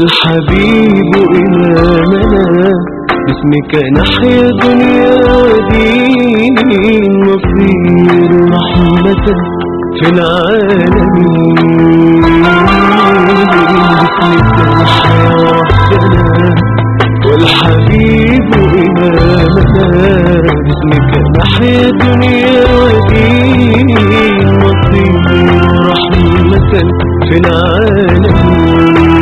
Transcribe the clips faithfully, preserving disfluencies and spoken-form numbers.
والحبيب إمامنا باسمك نحيا دنيا ودين نصير رحمة في العالمين. باسمك نحيا وحدنا والحبيب إمامنا باسمك نحيا دنيا ودين نصير رحمة في العالمين.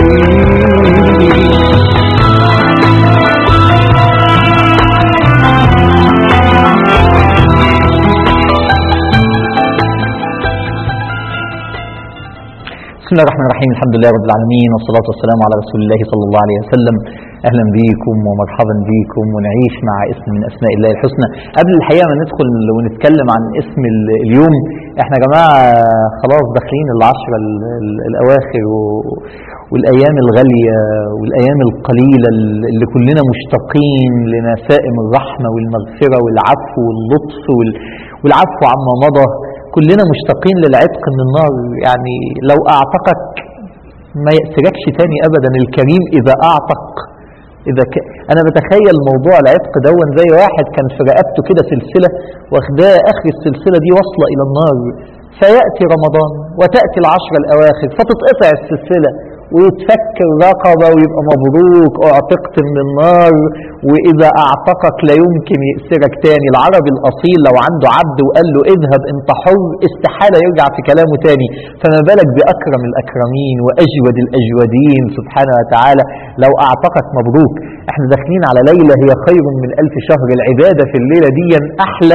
بسم الله الرحمن الرحيم. الحمد لله رب العالمين والصلاة والسلام على رسول الله صلى الله عليه وسلم. أهلا بيكم ومرحبا بيكم ونعيش مع اسم من أسماء الله الحسنى. قبل الحقيقة ما ندخل ونتكلم عن اسم اليوم، احنا يا جماعة خلاص داخلين العشرة الأواخر والأيام الغالية والأيام القليلة اللي كلنا مشتاقين لنسائم الرحمة والمغفرة والعفو واللطف والعفو عما مضى. كلنا مشتاقين للعتق من النار. يعني لو أعتقك ما يأسركش تاني أبدا الكريم إذا أعتق. إذا ك... أنا بتخيل موضوع العتق دون زي واحد كان في رقبته كده سلسلة واخداه آخر السلسلة دي واصلة إلى النار، فيأتي رمضان وتأتي العشرة الأواخر فتتقطع السلسلة ويتفك الرقبة ويبقى مبروك اعتقت من النار، وإذا أعتقك لا يمكن يأسرك تاني. العربي الأصيل لو عنده عبد وقال له اذهب انت حر استحالة يرجع في كلامه تاني، فما بالك بأكرم الأكرمين وأجود الأجودين سبحانه وتعالى. لو أعتقك مبروك. احنا داخلين على ليلة هي خير من ألف شهر. العبادة في الليلة دي أحلى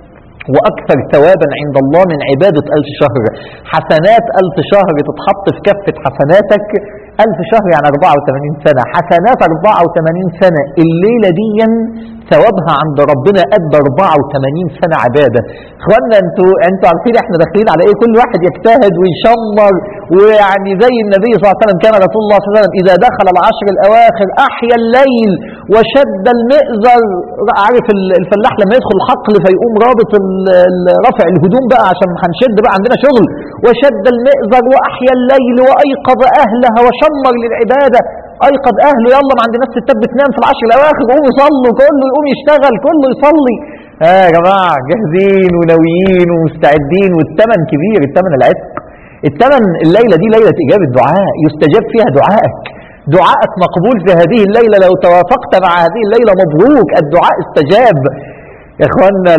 وأكثر ثوابا عند الله من عبادة ألف شهر. حسنات ألف شهر تتحط في كفة حسناتك. ألف شهر يعني أربعة وثمانين سنة، حسنات أربعة وثمانين سنة. الليلة دي ثوابها عند ربنا قد أربعة وثمانين سنة عبادة. اخوانا انتوا انتوا عارفين احنا داخلين على ايه. كل واحد يجتهد ويشمر، ويعني زي النبي صلى الله عليه وسلم كان رسول الله صلى الله عليه وسلم إذا دخل العشر الأواخر أحيا الليل وشد المئزر. عارف الفلاح لما يدخل الحقل فيقوم رابط رفع الهدوم بقى عشان هنشد بقى عندنا شغل. وشد المئزر وأحيا الليل وأيقظ أهلها وشمر للعبادة. أيقظ أهله، يلا ما عندناش ستات بتنام في العشر الأواخر، قوموا يصلوا، كله يقوم يشتغل، كله يصلي. ها آه يا جماعة جاهزين وناويين ومستعدين. والثمن كبير، الثمن العتق. الثمن الليلة دي ليلة إجابة دعاء يستجاب فيها دعائك. دعائك مقبول في هذه الليلة لو توافقت مع هذه الليلة. مبروك الدعاء استجاب. يا اخوانا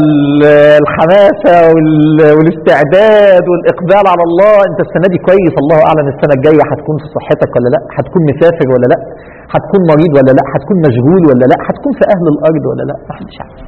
الحماسة والاستعداد والإقبال على الله. انت السنة دي كويس، الله أعلم السنة الجاية هتكون في صحتك ولا لا، هتكون مسافر ولا لا، هتكون مريض ولا لا، هتكون مشغول ولا لا، هتكون في أهل الأرض ولا لا، ما حدش عارف.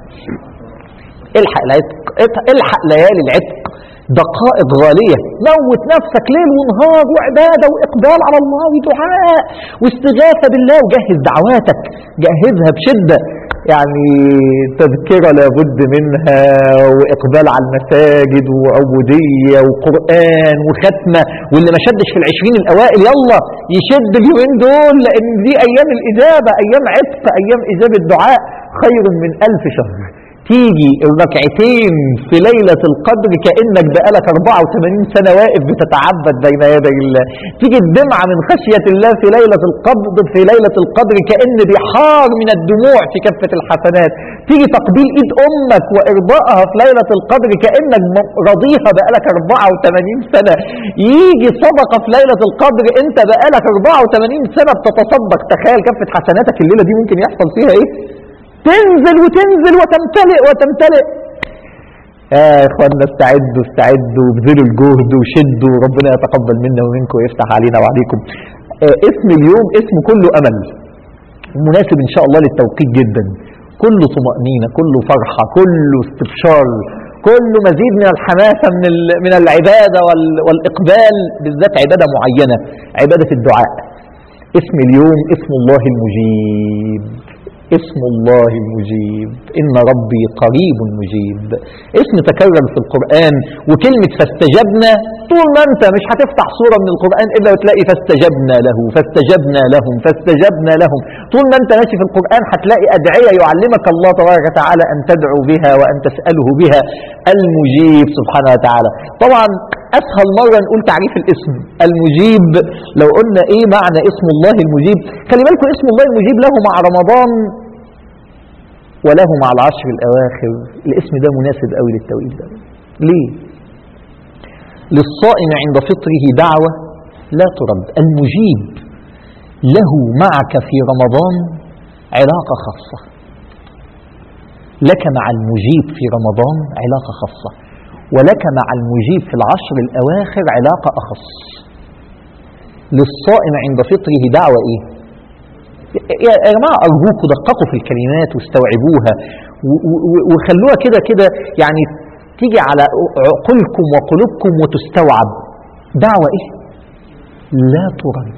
الحق العتق، الحق ليالي العتق، دقائق غالية. موت نفسك ليل ونهار وعبادة وإقبال على الله ودعاء واستغاثة بالله، وجهز دعواتك، جهزها بشدة. يعني تذكرة لابد منها، وإقبال على المساجد وعبودية وقرآن وختمة. واللي ما شدش في العشرين الأوائل يلا يشد اليومين دول، لأن دي أيام الإجابة، أيام عتق، أيام إجابة دعاء خير من ألف شهر. تيجي الركعتين في ليلة القدر كأنك بقالك أربعة وثمانين سنة واقف بتتعبد بين يدي الله. تيجي الدمعة من خشية الله في ليلة القدر في ليلة القدر كأن بحار من الدموع في كفة الحسنات. تيجي تقبيل إيد أمك وإرضائها في ليلة القدر كأنك رضيها بقالك أربعة وثمانين سنة. يجي صدقة في ليلة القدر أنت بقالك أربعة وثمانين سنة بتتصدق. تخيل كفة حسناتك الليلة دي ممكن يحصل فيها إيه؟ تنزل وتنزل وتمتلئ وتمتلئ. يا اخوانا استعدوا استعدوا وابذلوا الجهد وشدوا، ربنا يتقبل منا ومنكم ويفتح علينا وعليكم. آه اسم اليوم اسم كله امل، مناسب ان شاء الله للتوقيت جدا. كله طمأنينة، كله فرحة، كله استبشار، كله مزيد من الحماسة من من العبادة والاقبال، بالذات عبادة معينة، عبادة الدعاء. اسم اليوم اسم الله المجيب. اسم الله المجيب، إن ربي قريب مجيب. اسم تكرر في القرآن، وكلمة فاستجبنا طول ما أنت مش هتفتح سورة من القرآن إلا وتلاقي فاستجبنا له فاستجبنا لهم فاستجبنا لهم. طول ما أنت ماشي في القرآن هتلاقي أدعية يعلمك الله تبارك وتعالى أن تدعو بها وأن تسأله بها. المجيب سبحانه وتعالى. طبعا أسهل مرة نقول تعريف الاسم المجيب. لو قلنا إيه معنى اسم الله المجيب، خلي بالكم اسم الله المجيب له مع رمضان وله مع العشر الأواخر. الاسم ده مناسب قوي للتوقيت ده. ليه؟ للصائم عند فطره دعوة لا ترد. المجيب له معك في رمضان علاقة خاصة، لك مع المجيب في رمضان علاقة خاصة، ولك مع المجيب في العشر الأواخر علاقة أخص. للصائم عند فطره دعوة إيه؟ يا جماعة أرجوكم دققوا في الكلمات واستوعبوها وخلوها كده كده يعني تيجي على عقولكم وقلوبكم وتستوعب. دعوة إيه؟ لا ترد.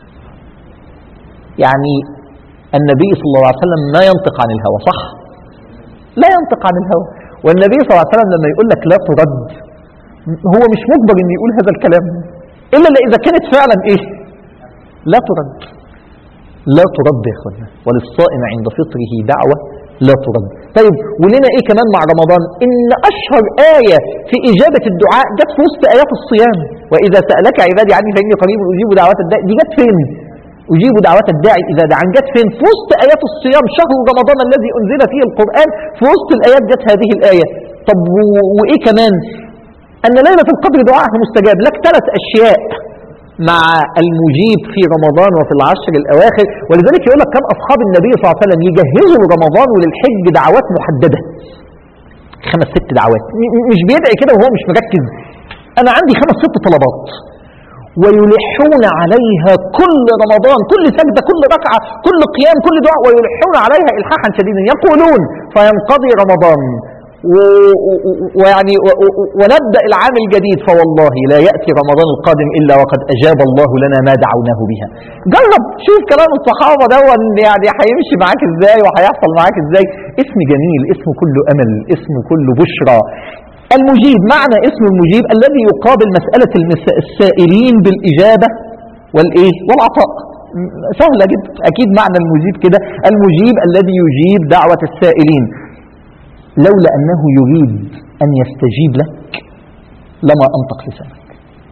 يعني النبي صلى الله عليه وسلم ما ينطق عن الهوى، صح؟ لا ينطق عن الهوى. والنبي صلى الله عليه وسلم لما يقول لك لا ترد هو مش مجبر ان يقول هذا الكلام الا اذا كانت فعلا ايه؟ لا ترد. لا ترد يا اخوانا. وللصائم عند فطره دعوة لا ترد. طيب ولنا ايه كمان مع رمضان؟ ان اشهر آية في اجابة الدعاء جت في وسط ايات الصيام. واذا سألك عبادي عني فاني قريب اجيب دعوات الداعي. دي جت فين؟ أجيب دعوات الداعي إذا دعان. جت فين؟ في وسط آيات الصيام، شهر رمضان الذي أنزل فيه القرآن. في وسط الآيات جت هذه الآية. طب وإيه كمان؟ أن ليلة القدر دعاءها مستجاب. لك ثلاث أشياء مع المجيب في رمضان وفي العشر الأواخر. ولذلك يقول لك كان أصحاب النبي صلى الله عليه وسلم يجهزوا رمضان وللحج دعوات محددة، خمس ست دعوات. مش بيدعي كده وهو مش مركز. أنا عندي خمس ست طلبات، ويلحون عليها كل رمضان، كل سجدة، كل ركعة، كل قيام، كل دعاء، ويلحون عليها إلحاحا شديدا. يقولون فينقضي رمضان ويعني ونبدأ العام الجديد، فوالله لا يأتي رمضان القادم إلا وقد أجاب الله لنا ما دعوناه بها. جرب شوف كلام الصحابة ده يعني هيمشي معاك ازاي وهيحصل معاك ازاي. اسم جميل، اسم كله أمل، اسم كله بشرى. المجيب، معنى اسم المجيب الذي يقابل مسألة السائلين بالإجابة والإيه والعطاء. سهلة جدا. أكيد معنى المجيب كده، المجيب الذي يجيب دعوة السائلين. لولا أنه يريد أن يستجيب لك لما أنطق لسانك.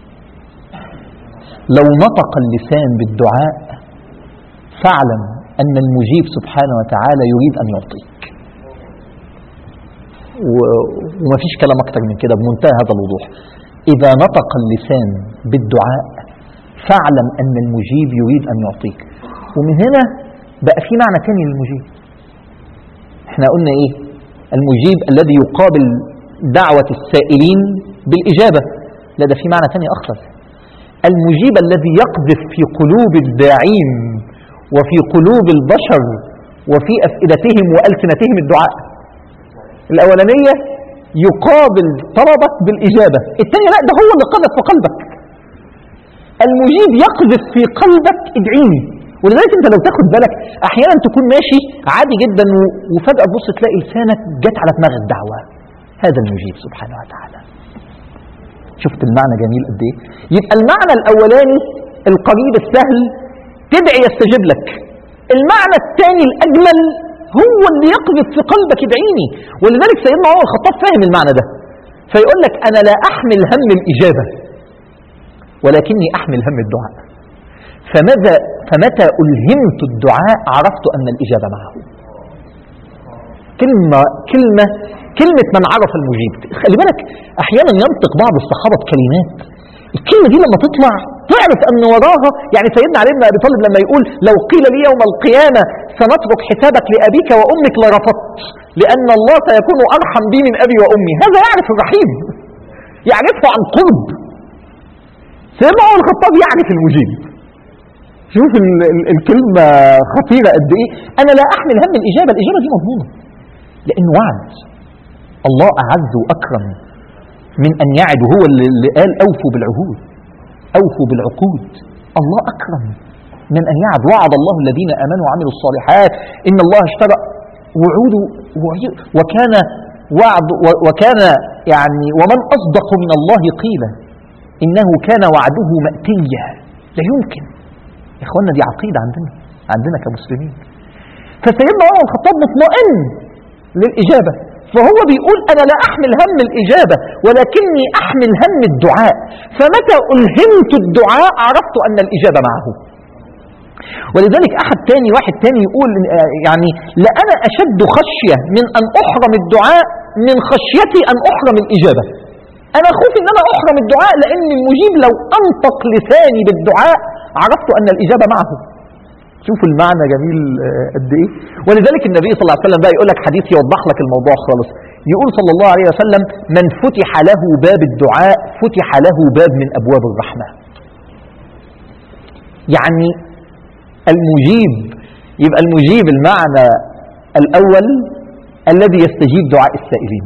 لو نطق اللسان بالدعاء فاعلم أن المجيب سبحانه وتعالى يريد أن يعطيك. وما فيش كلام أكتر من كده بمنتهى هذا الوضوح. إذا نطق اللسان بالدعاء فاعلم أن المجيب يريد أن يعطيك. ومن هنا بقى في معنى تاني للمجيب. احنا قلنا إيه؟ المجيب الذي يقابل دعوة السائلين بالإجابة. لا، ده في معنى تاني أخطر. المجيب الذي يقذف في قلوب الداعين وفي قلوب البشر وفي أفئدتهم وألسنتهم الدعاء. الأولانية يقابل طلبك بالإجابة، الثانية لا، ده هو اللي قذف في قلبك. المجيب يقذف في قلبك ادعيني. ولذلك انت لو تاخد بالك احيانا تكون ماشي عادي جدا وفجأة تبص تلاقي لسانك جت على دماغ الدعوة. هذا المجيب سبحانه وتعالى. شفت المعنى جميل قد ايه؟ يبقى المعنى الاولاني القريب السهل تدعي يستجيب لك. المعنى الثاني الاجمل هو اللي يقذف في قلبك ادعيني. ولذلك سيدنا عمر الخطاب فاهم المعنى ده، فيقول لك انا لا احمل هم الاجابة ولكني احمل هم الدعاء. فماذا فمتى ألهمت الدعاء عرفت أن الإجابة معه. كلمة كلمة كلمة من عرف المجيب. خلي بالك أحيانا ينطق بعض الصحابة بكلمات الكلمة دي لما تطلع تعرف أن وراها، يعني سيدنا علي بن أبي طالب لما يقول لو قيل لي يوم القيامة سنترك حسابك لأبيك وأمك لرفضت لأن الله سيكون أرحم بي من أبي وأمي. هذا يعرف الرحيم، يعرفه عن قرب. سيدنا عمر الخطاب يعرف المجيب. شوف ال ال الكلمة خطيرة قد ايه. انا لا احمل هم الاجابة، الاجابة دي مضمونة لانه وعد. الله اعز واكرم من ان يعد، هو اللي قال اوفوا بالعهود اوفوا بالعقود. الله اكرم من أن يعد. وعد الله الذين آمنوا وعملوا الصالحات إن الله اشترى وعود وكان وعد وكان يعني ومن أصدق من الله قيلا إنه كان وعده مأتيا. لا يمكن يا إخوانا، دي عقيدة عندنا عندنا كمسلمين. فسيدنا عمر الخطاب مطمئن للإجابة، فهو بيقول أنا لا أحمل هم الإجابة ولكني أحمل هم الدعاء، فمتى ألهمت الدعاء عرفت أن الإجابة معه. ولذلك أحد تاني واحد تاني يقول يعني لأنا أشد خشية من أن أحرم الدعاء من خشيتي أن أحرم الإجابة. أنا خوف أن أنا أحرم الدعاء لأن المجيب لو أنطق لساني بالدعاء عرفت أن الإجابة معه. شوفوا المعنى جميل قد إيه. ولذلك النبي صلى الله عليه وسلم بقى يقول لك حديث يوضح لك الموضوع خالص. يقول صلى الله عليه وسلم من فتح له باب الدعاء فتح له باب من أبواب الرحمة. يعني المجيب، يبقى المجيب المعنى الأول الذي يستجيب دعاء السائلين.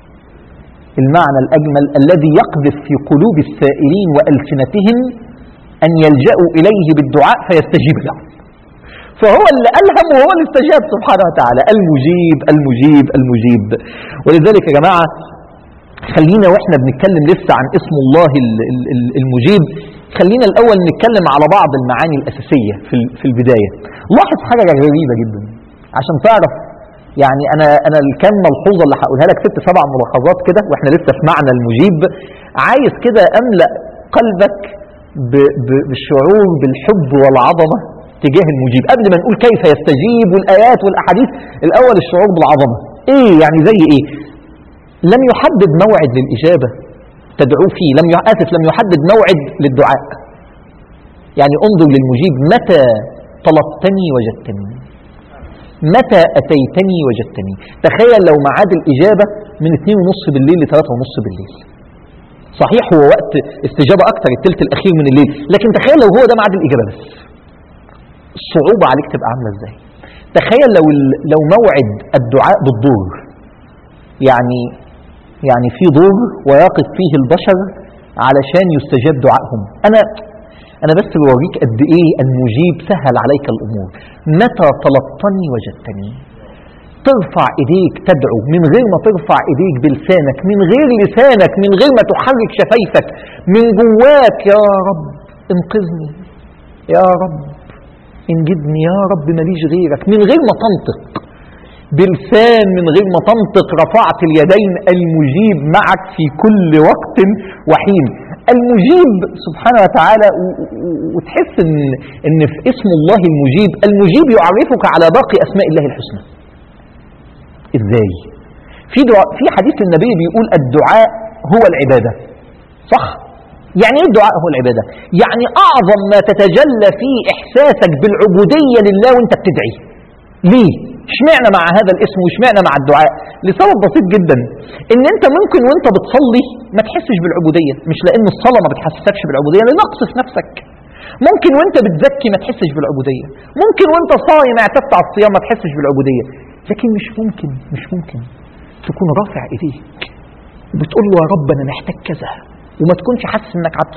المعنى الأجمل الذي يقذف في قلوب السائلين وألسنتهم أن يلجأوا إليه بالدعاء فيستجيب له. فهو اللي ألهم وهو اللي استجاب سبحانه وتعالى. المجيب المجيب المجيب. ولذلك يا جماعة خلينا وإحنا بنتكلم لسه عن اسم الله المجيب، خلينا الأول نتكلم على بعض المعاني الأساسية في البداية. لاحظ حاجة غريبة جدا عشان تعرف يعني أنا أنا الكم ملحوظة اللي هقولها لك ست سبع ملاحظات كده وإحنا لسه في معنى المجيب. عايز كده أملأ قلبك بالشعور بالحب والعظمة تجاه المجيب قبل ما نقول كيف يستجيب والآيات والأحاديث. الأول الشعور بالعظمة. إيه يعني زي إيه؟ لم يحدد موعد للإجابة تدعو فيه، لم آسف لم يحدد موعد للدعاء. يعني انظر للمجيب، متى طلبتني وجدتني، متى أتيتني وجدتني. تخيل لو ميعاد الإجابة من اثنين ونص بالليل لثلاثة ونص بالليل. صحيح هو وقت استجابة أكتر الثلث الأخير من الليل، لكن تخيل لو هو ده ميعاد الإجابة بس، الصعوبة عليك تبقى عاملة إزاي. تخيل لو لو موعد الدعاء بالدور، يعني يعني في دور ويقف فيه البشر علشان يستجاب دعائهم. أنا أنا بس بوريك قد إيه المجيب سهل عليك الأمور. متى طلبتني وجدتني. ترفع إيديك تدعو من غير ما ترفع إيديك بلسانك، من غير لسانك، من غير ما تحرك شفايفك، من جواك يا رب انقذني، يا رب انجدني، يا رب ماليش غيرك، من غير ما تنطق بلسان، من غير ما تنطق رفعت اليدين. المجيب معك في كل وقت وحين. المجيب سبحانه وتعالى، وتحس ان ان في اسم الله المجيب، المجيب يعرفك على باقي اسماء الله الحسنى. ازاي؟ في دعاء في حديث النبي بيقول الدعاء هو العبادة. صح؟ يعني ايه الدعاء هو العبادة؟ يعني اعظم ما تتجلى فيه احساسك بالعبودية لله وانت بتدعي. ليه؟ اشمعنى مع هذا الاسم واشمعنى مع الدعاء؟ لسبب بسيط جدا، ان انت ممكن وانت بتصلي ما تحسش بالعبودية، مش لان الصلاة ما بتحسسكش بالعبودية، لان نقص في نفسك. ممكن وانت بتزكي ما تحسش بالعبودية، ممكن وانت صايم اعتدت على الصيام ما تحسش بالعبودية، لكن مش ممكن مش ممكن تكون رافع ايديك وبتقول له يا رب انا محتاج كذا وما تكونش حاسس انك عبد.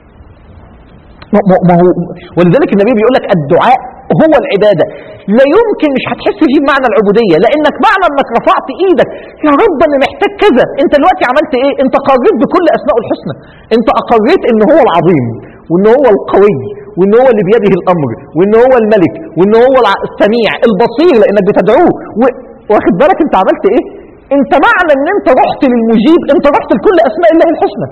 ما هو ولذلك النبي بيقول لك الدعاء هو العبادة. لا يمكن مش هتحس فيه بمعنى العبودية، لانك معنى انك رفعت ايدك يا رب انا محتاج كذا، انت دلوقتي عملت ايه؟ انت قريت بكل اسماء الحسنى، انت اقريت ان هو العظيم وان هو القوي وان هو اللي بيده الامر وان هو الملك وان هو السميع البصير لانك بتدعوه. واخد بالك انت عملت ايه؟ انت معنى ان انت رحت للمجيب، انت رحت لكل اسماء الله الحسنى.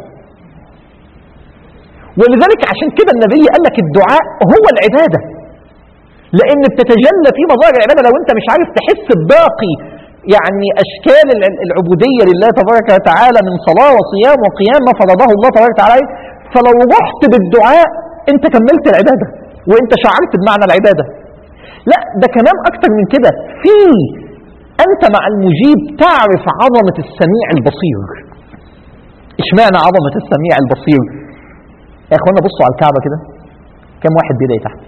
ولذلك عشان كده النبي قال لك الدعاء هو العبادة، لان بتتجلى في مظاهر العبادة. لو انت مش عارف تحس بباقي يعني اشكال العبودية لله تبارك وتعالى من صلاة وصيام وقيام ما فرضه الله تبارك وتعالى، فلو رحت بالدعاء انت كملت العبادة وانت شعرت بمعنى العبادة. لا ده كمان اكتر من كده، في انت مع المجيب تعرف عظمة السميع البصير. اشمعنى عظمة السميع البصير؟ يا اخوانا بصوا على الكعبة كده، كم واحد بيدعي تحت؟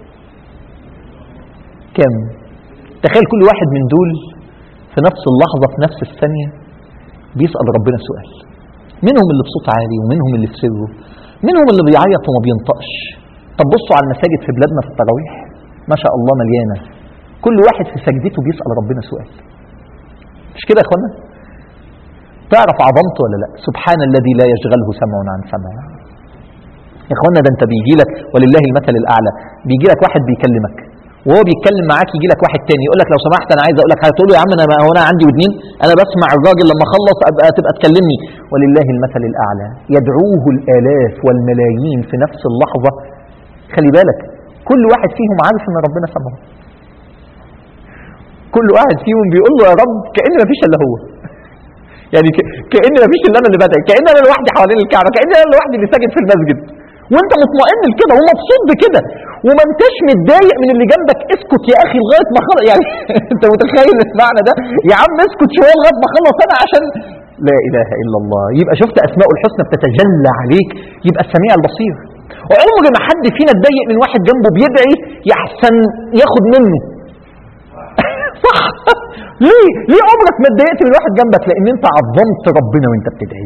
كم؟ تخيل كل واحد من دول في نفس اللحظة في نفس الثانية بيسأل ربنا سؤال. منهم اللي بصوت عالي ومنهم اللي في سره، منهم اللي بيعيط وما بينطقش. طب بصوا على المساجد في بلادنا في التراويح، ما شاء الله مليانة، كل واحد في سجدته بيسأل ربنا سؤال. مش كده يا اخوانا؟ تعرف عظمته ولا لا؟ سبحان الذي لا يشغله سمع عن سمع. يا اخوانا ده انت بيجي لك ولله المثل الاعلى، بيجي لك واحد بيكلمك وهو بيتكلم معاك، يجي لك واحد تاني يقول لك لو سمحت انا عايز اقول لك حاجه، تقول له يا عم انا هو انا عندي ودنين، انا بسمع الراجل لما اخلص ابقى تبقى تكلمني. ولله المثل الاعلى، يدعوه الالاف والملايين في نفس اللحظه. خلي بالك كل واحد فيهم عارف ان ربنا سمعه، كل واحد فيهم بيقول له يا رب كأن ما فيش الا هو، يعني كأن ما فيش الا انا اللي بدعي، كأن انا لوحدي حوالين الكعبه، كأن انا لوحدي اللي ساجد في المسجد، وانت مطمئن لكده ومبسوط بكده وما انتش متضايق من اللي جنبك. اسكت يا اخي لغايه ما خلص، يعني انت متخيل المعنى ده؟ يا عم اسكت شويه لغايه ما اخلص انا، عشان لا اله الا الله. يبقى شفت اسماء الحسنى بتتجلى عليك، يبقى السميع البصير. وعمر ما حد فينا اتضايق من واحد جنبه بيدعي يحسن ياخد منه. صح؟ ليه؟ ليه عمرك ما اتضايقت من واحد جنبك؟ لان انت عظمت ربنا وانت بتدعي،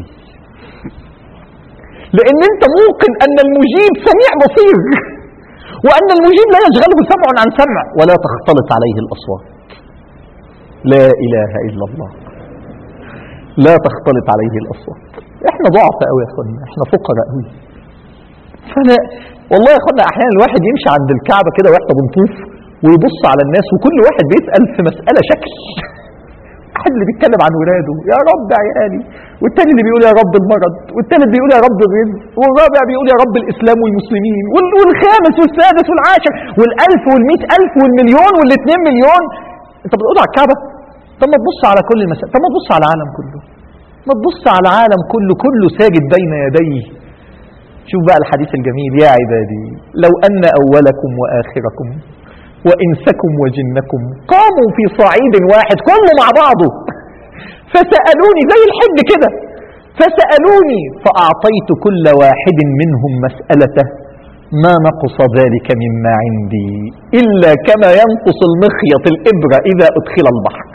لان انت موقن ان المجيب سميع بصير، وان المجيب لا يشغله سمع عن سمع ولا تختلط عليه الاصوات. لا اله الا الله، لا تختلط عليه الاصوات. احنا ضعف قوي يا اخوانا، احنا فقراء قوي. فانا والله يا اخوانا احيانا الواحد يمشي عند الكعبه كده واحنا بنطوف ويبص على الناس وكل واحد بيسال في مساله شكل. واحد اللي بيتكلم عن ولاده يا رب عيالي، والتاني اللي بيقول يا رب المرض، والتالت بيقول يا رب الرزق، والرابع بيقول يا رب الاسلام والمسلمين، والخامس والسادس والعاشر والالف والمئة الف والمليون والاثنين مليون. انت بتقول على الكعبه؟ طب ما تبص على كل المسائل، طب ما تبص على العالم كله، ما تبص على العالم كله، كله ساجد بين يديه. شوف بقى الحديث الجميل، يا عبادي لو ان اولكم واخركم وإنسكم وجنكم قاموا في صعيد واحد كله مع بعضه فسألوني زي الحج كده، فسألوني فأعطيت كل واحد منهم مسألته ما نقص ذلك مما عندي إلا كما ينقص المخيط الإبرة إذا أدخل البحر.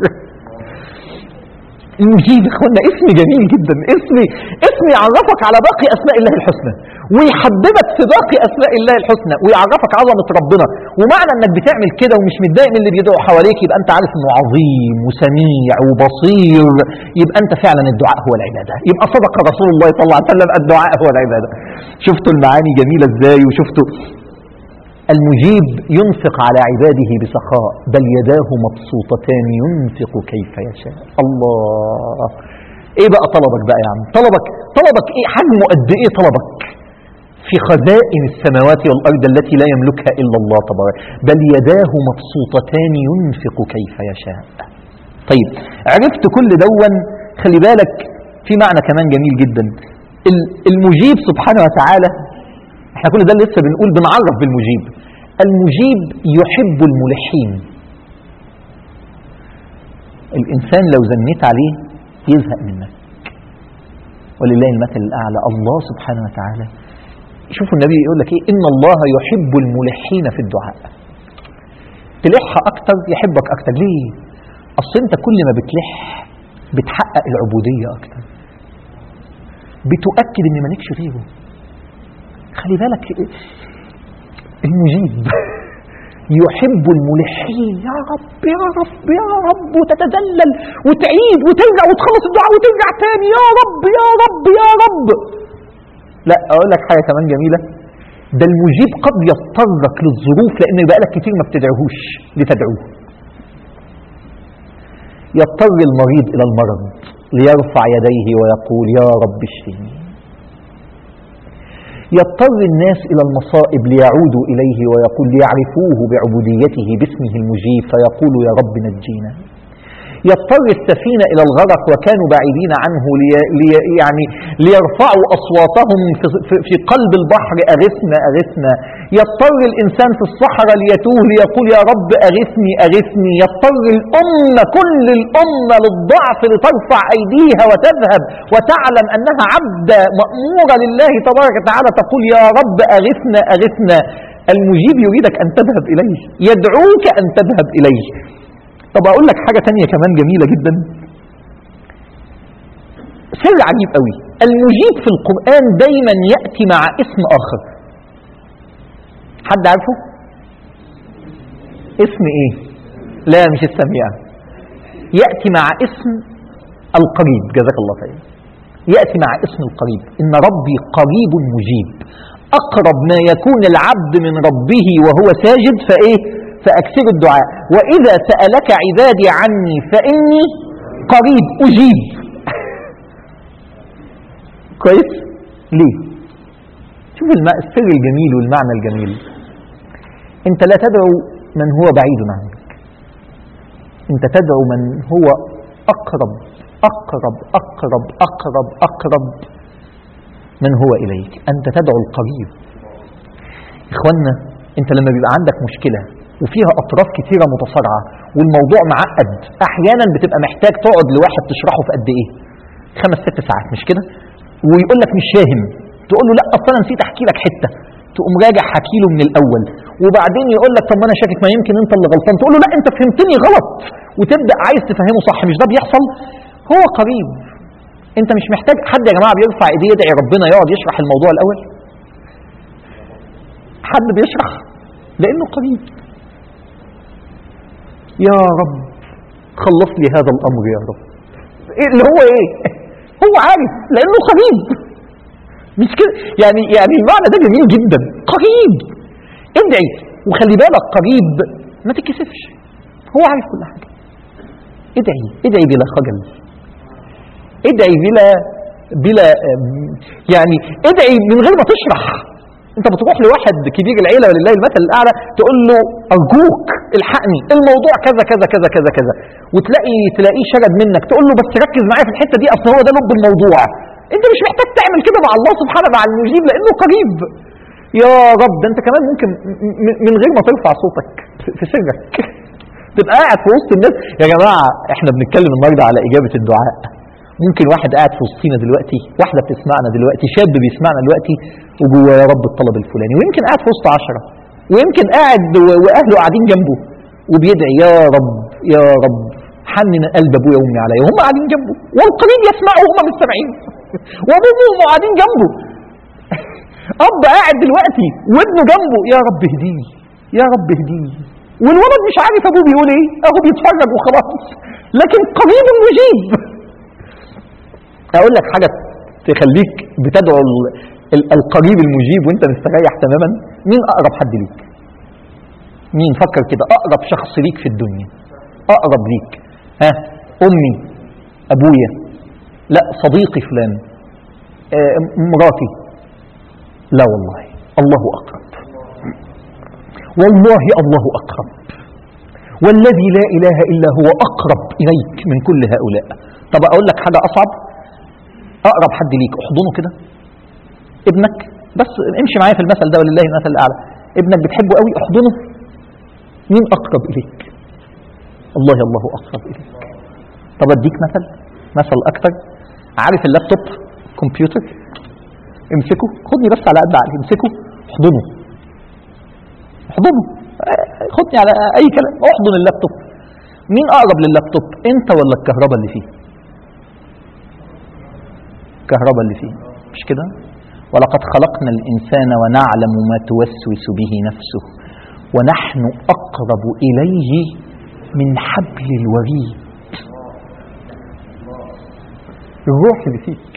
المجيب اخوانا اسم جميل جدا، اسم اسم يعرفك على باقي اسماء الله الحسنى ويحببك في باقي اسماء الله الحسنى ويعرفك عظمه ربنا. ومعنى انك بتعمل كده ومش متضايق من اللي بيدعوا حواليك يبقى انت عارف انه عظيم وسميع وبصير، يبقى انت فعلا الدعاء هو العباده، يبقى صدق رسول الله صلى الله عليه وسلم الدعاء هو العباده. شفتوا المعاني جميله ازاي؟ وشفتوا المجيب ينفق على عباده بسخاء بل يداه مبسوطتان ينفق كيف يشاء. الله، ايه بقى طلبك بقى يا عم؟ طلبك طلبك ايه؟ حجمه قد ايه طلبك؟ في خزائن السماوات والارض التي لا يملكها الا الله تبارك، بل يداه مبسوطتان ينفق كيف يشاء. طيب عرفت كل دون، خلي بالك في معنى كمان جميل جدا. المجيب سبحانه وتعالى، احنا كل ده لسه بنقول بنعرف بالمجيب. المجيب يحب الملحين. الانسان لو زنيت عليه يزهق منك، ولله المثل الاعلى. الله سبحانه وتعالى شوفوا النبي يقول لك ايه؟ ان الله يحب الملحين في الدعاء. تلح اكتر يحبك اكتر. ليه؟ اصل انت كل ما بتلح بتحقق العبوديه اكتر، بتؤكد ان مالكش غيره. خلي بالك المجيب يحب الملحين. يا رب يا رب يا رب، وتتذلل وتعيد وترجع وتخلص الدعاء وترجع تاني يا رب يا رب يا رب. لا اقول لك حاجه كمان جميله، ده المجيب قد يضطرك للظروف لان بقالك كتير ما بتدعوهوش لتدعوه. يضطر المريض الى المرض ليرفع يديه ويقول يا رب اشفني. يضطر الناس إلى المصائب ليعودوا إليه ويقول ليعرفوه بعبوديته باسمه المجيب فيقول يا رب نجينا. يضطر السفينة إلى الغرق وكانوا بعيدين عنه لي لي يعني ليرفعوا أصواتهم في, في, في قلب البحر أغثنا أغثنا. يضطر الإنسان في الصحراء ليتوه ليقول يا رب أغثني أغثني. يضطر الأمة كل الأمة للضعف لترفع أيديها وتذهب وتعلم أنها عبدة مأمورة لله تبارك وتعالى تقول يا رب أغثنا أغثنا. المجيب يريدك أن تذهب إليه، يدعوك أن تذهب إليه. طب أقول لك حاجة تانية كمان جميلة جدا، سر عجيب قوي. المجيب في القرآن دايما يأتي مع اسم آخر. حد عارفه؟ اسم ايه؟ لا مش السميع، يأتي مع اسم القريب. جزاك الله خير. يأتي مع اسم القريب. إن ربي قريب مجيب، أقرب ما يكون العبد من ربه وهو ساجد فإيه؟ فأكثر الدعاء. وإذا سألك عبادي عني فإني قريب أجيب. كويس؟ ليه؟ شوف السر الجميل والمعنى الجميل. أنت لا تدعو من هو بعيد عنك، أنت تدعو من هو أقرب أقرب أقرب أقرب أقرب من هو إليك. أنت تدعو القريب. إخوانا، أنت لما بيبقى عندك مشكلة وفيها أطراف كثيرة متصارعة والموضوع معقد، أحيانا بتبقى محتاج تقعد لواحد تشرحه في قد إيه؟ خمس ست ساعات، مش كده؟ ويقول لك مش فاهم، تقول له لا أصلا أنا نسيت أحكي لك حتة، تقوم راجع حكي له من الأول، وبعدين يقول لك طب ما أنا شاكك، ما يمكن أنت اللي غلطان، تقول له لا أنت فهمتني غلط، وتبدأ عايز تفهمه صح. مش ده بيحصل؟ هو قريب. أنت مش محتاج حد يا جماعة بيرفع إيديه يدعي ربنا يقعد يشرح الموضوع الأول. حد بيشرح لأنه قريب. يا رب خلص لي هذا الأمر يا رب. إيه اللي هو إيه؟ هو عارف لأنه قريب. مش كده؟ يعني يعني المعنى ده جميل جدا. قريب. ادعي وخلي بالك قريب ما تتكسفش، هو عارف كل حاجة. ادعي ادعي بلا خجل، ادعي بلا بلا يعني ادعي من غير ما تشرح. انت بتروح لواحد كبير العيله ولله المثل الاعلى تقول له ارجوك الحقني الموضوع كذا كذا كذا كذا كذا، وتلاقي تلاقيه شرد منك، تقول له بس ركز معايا في الحته دي اصل هو ده لب الموضوع. انت مش محتاج تعمل كده مع الله سبحانه مع المجيب لانه قريب. يا رب ده انت كمان ممكن من غير ما ترفع صوتك في سرك تبقى قاعد في وسط الناس. يا جماعه احنا بنتكلم النهارده على اجابه الدعاء. ممكن واحد قاعد في وسطينا دلوقتي، واحدة بتسمعنا دلوقتي، شاب بيسمعنا دلوقتي وجوه يا رب الطلب الفلاني، ويمكن قاعد في وسط عشرة، ويمكن قاعد وأهله قاعدين جنبه وبيدعي يا رب يا رب حنن قلب أبويا وأمي عليا، وهم قاعدين جنبه، والقريب يسمعوا وهم مش سامعين، وأبوهم قاعدين جنبه. أب قاعد دلوقتي وابنه جنبه يا رب اهديني يا رب اهديني، والولد مش عارف أبوه بيقول إيه، أهو بيتفرج وخلاص، لكن قريب مجيب. أقول لك حاجة تخليك بتدعو القريب المجيب وانت مستريح تماما. مين أقرب حد ليك؟ مين؟ فكر كده، أقرب شخص ليك في الدنيا، أقرب ليك. ها؟ أمي، أبويا، لا صديقي فلان، آه، مراتي. لا والله الله أقرب، والله الله أقرب، والذي لا إله إلا هو أقرب إليك من كل هؤلاء. طب أقول لك حاجة أصعب، أقرب حد ليك احضنه كده، ابنك، بس امشي معايا في المثل ده ولله المثل الأعلى. ابنك بتحبه قوي احضنه. مين أقرب إليك؟ الله الله أقرب إليك. طب أديك مثل مثل أكتر. عارف اللابتوب كمبيوتر؟ امسكه، خدني بس على قد عقلي، امسكه احضنه احضنه خدني على أي كلام، احضن اللابتوب. مين أقرب لللابتوب؟ أنت ولا الكهرباء اللي فيه؟ الكهرباء اللي فيه، مش كده؟ ولقد خلقنا الإنسان ونعلم ما توسوس به نفسه ونحن أقرب إليه من حبل الوريد. الروح اللي فيك.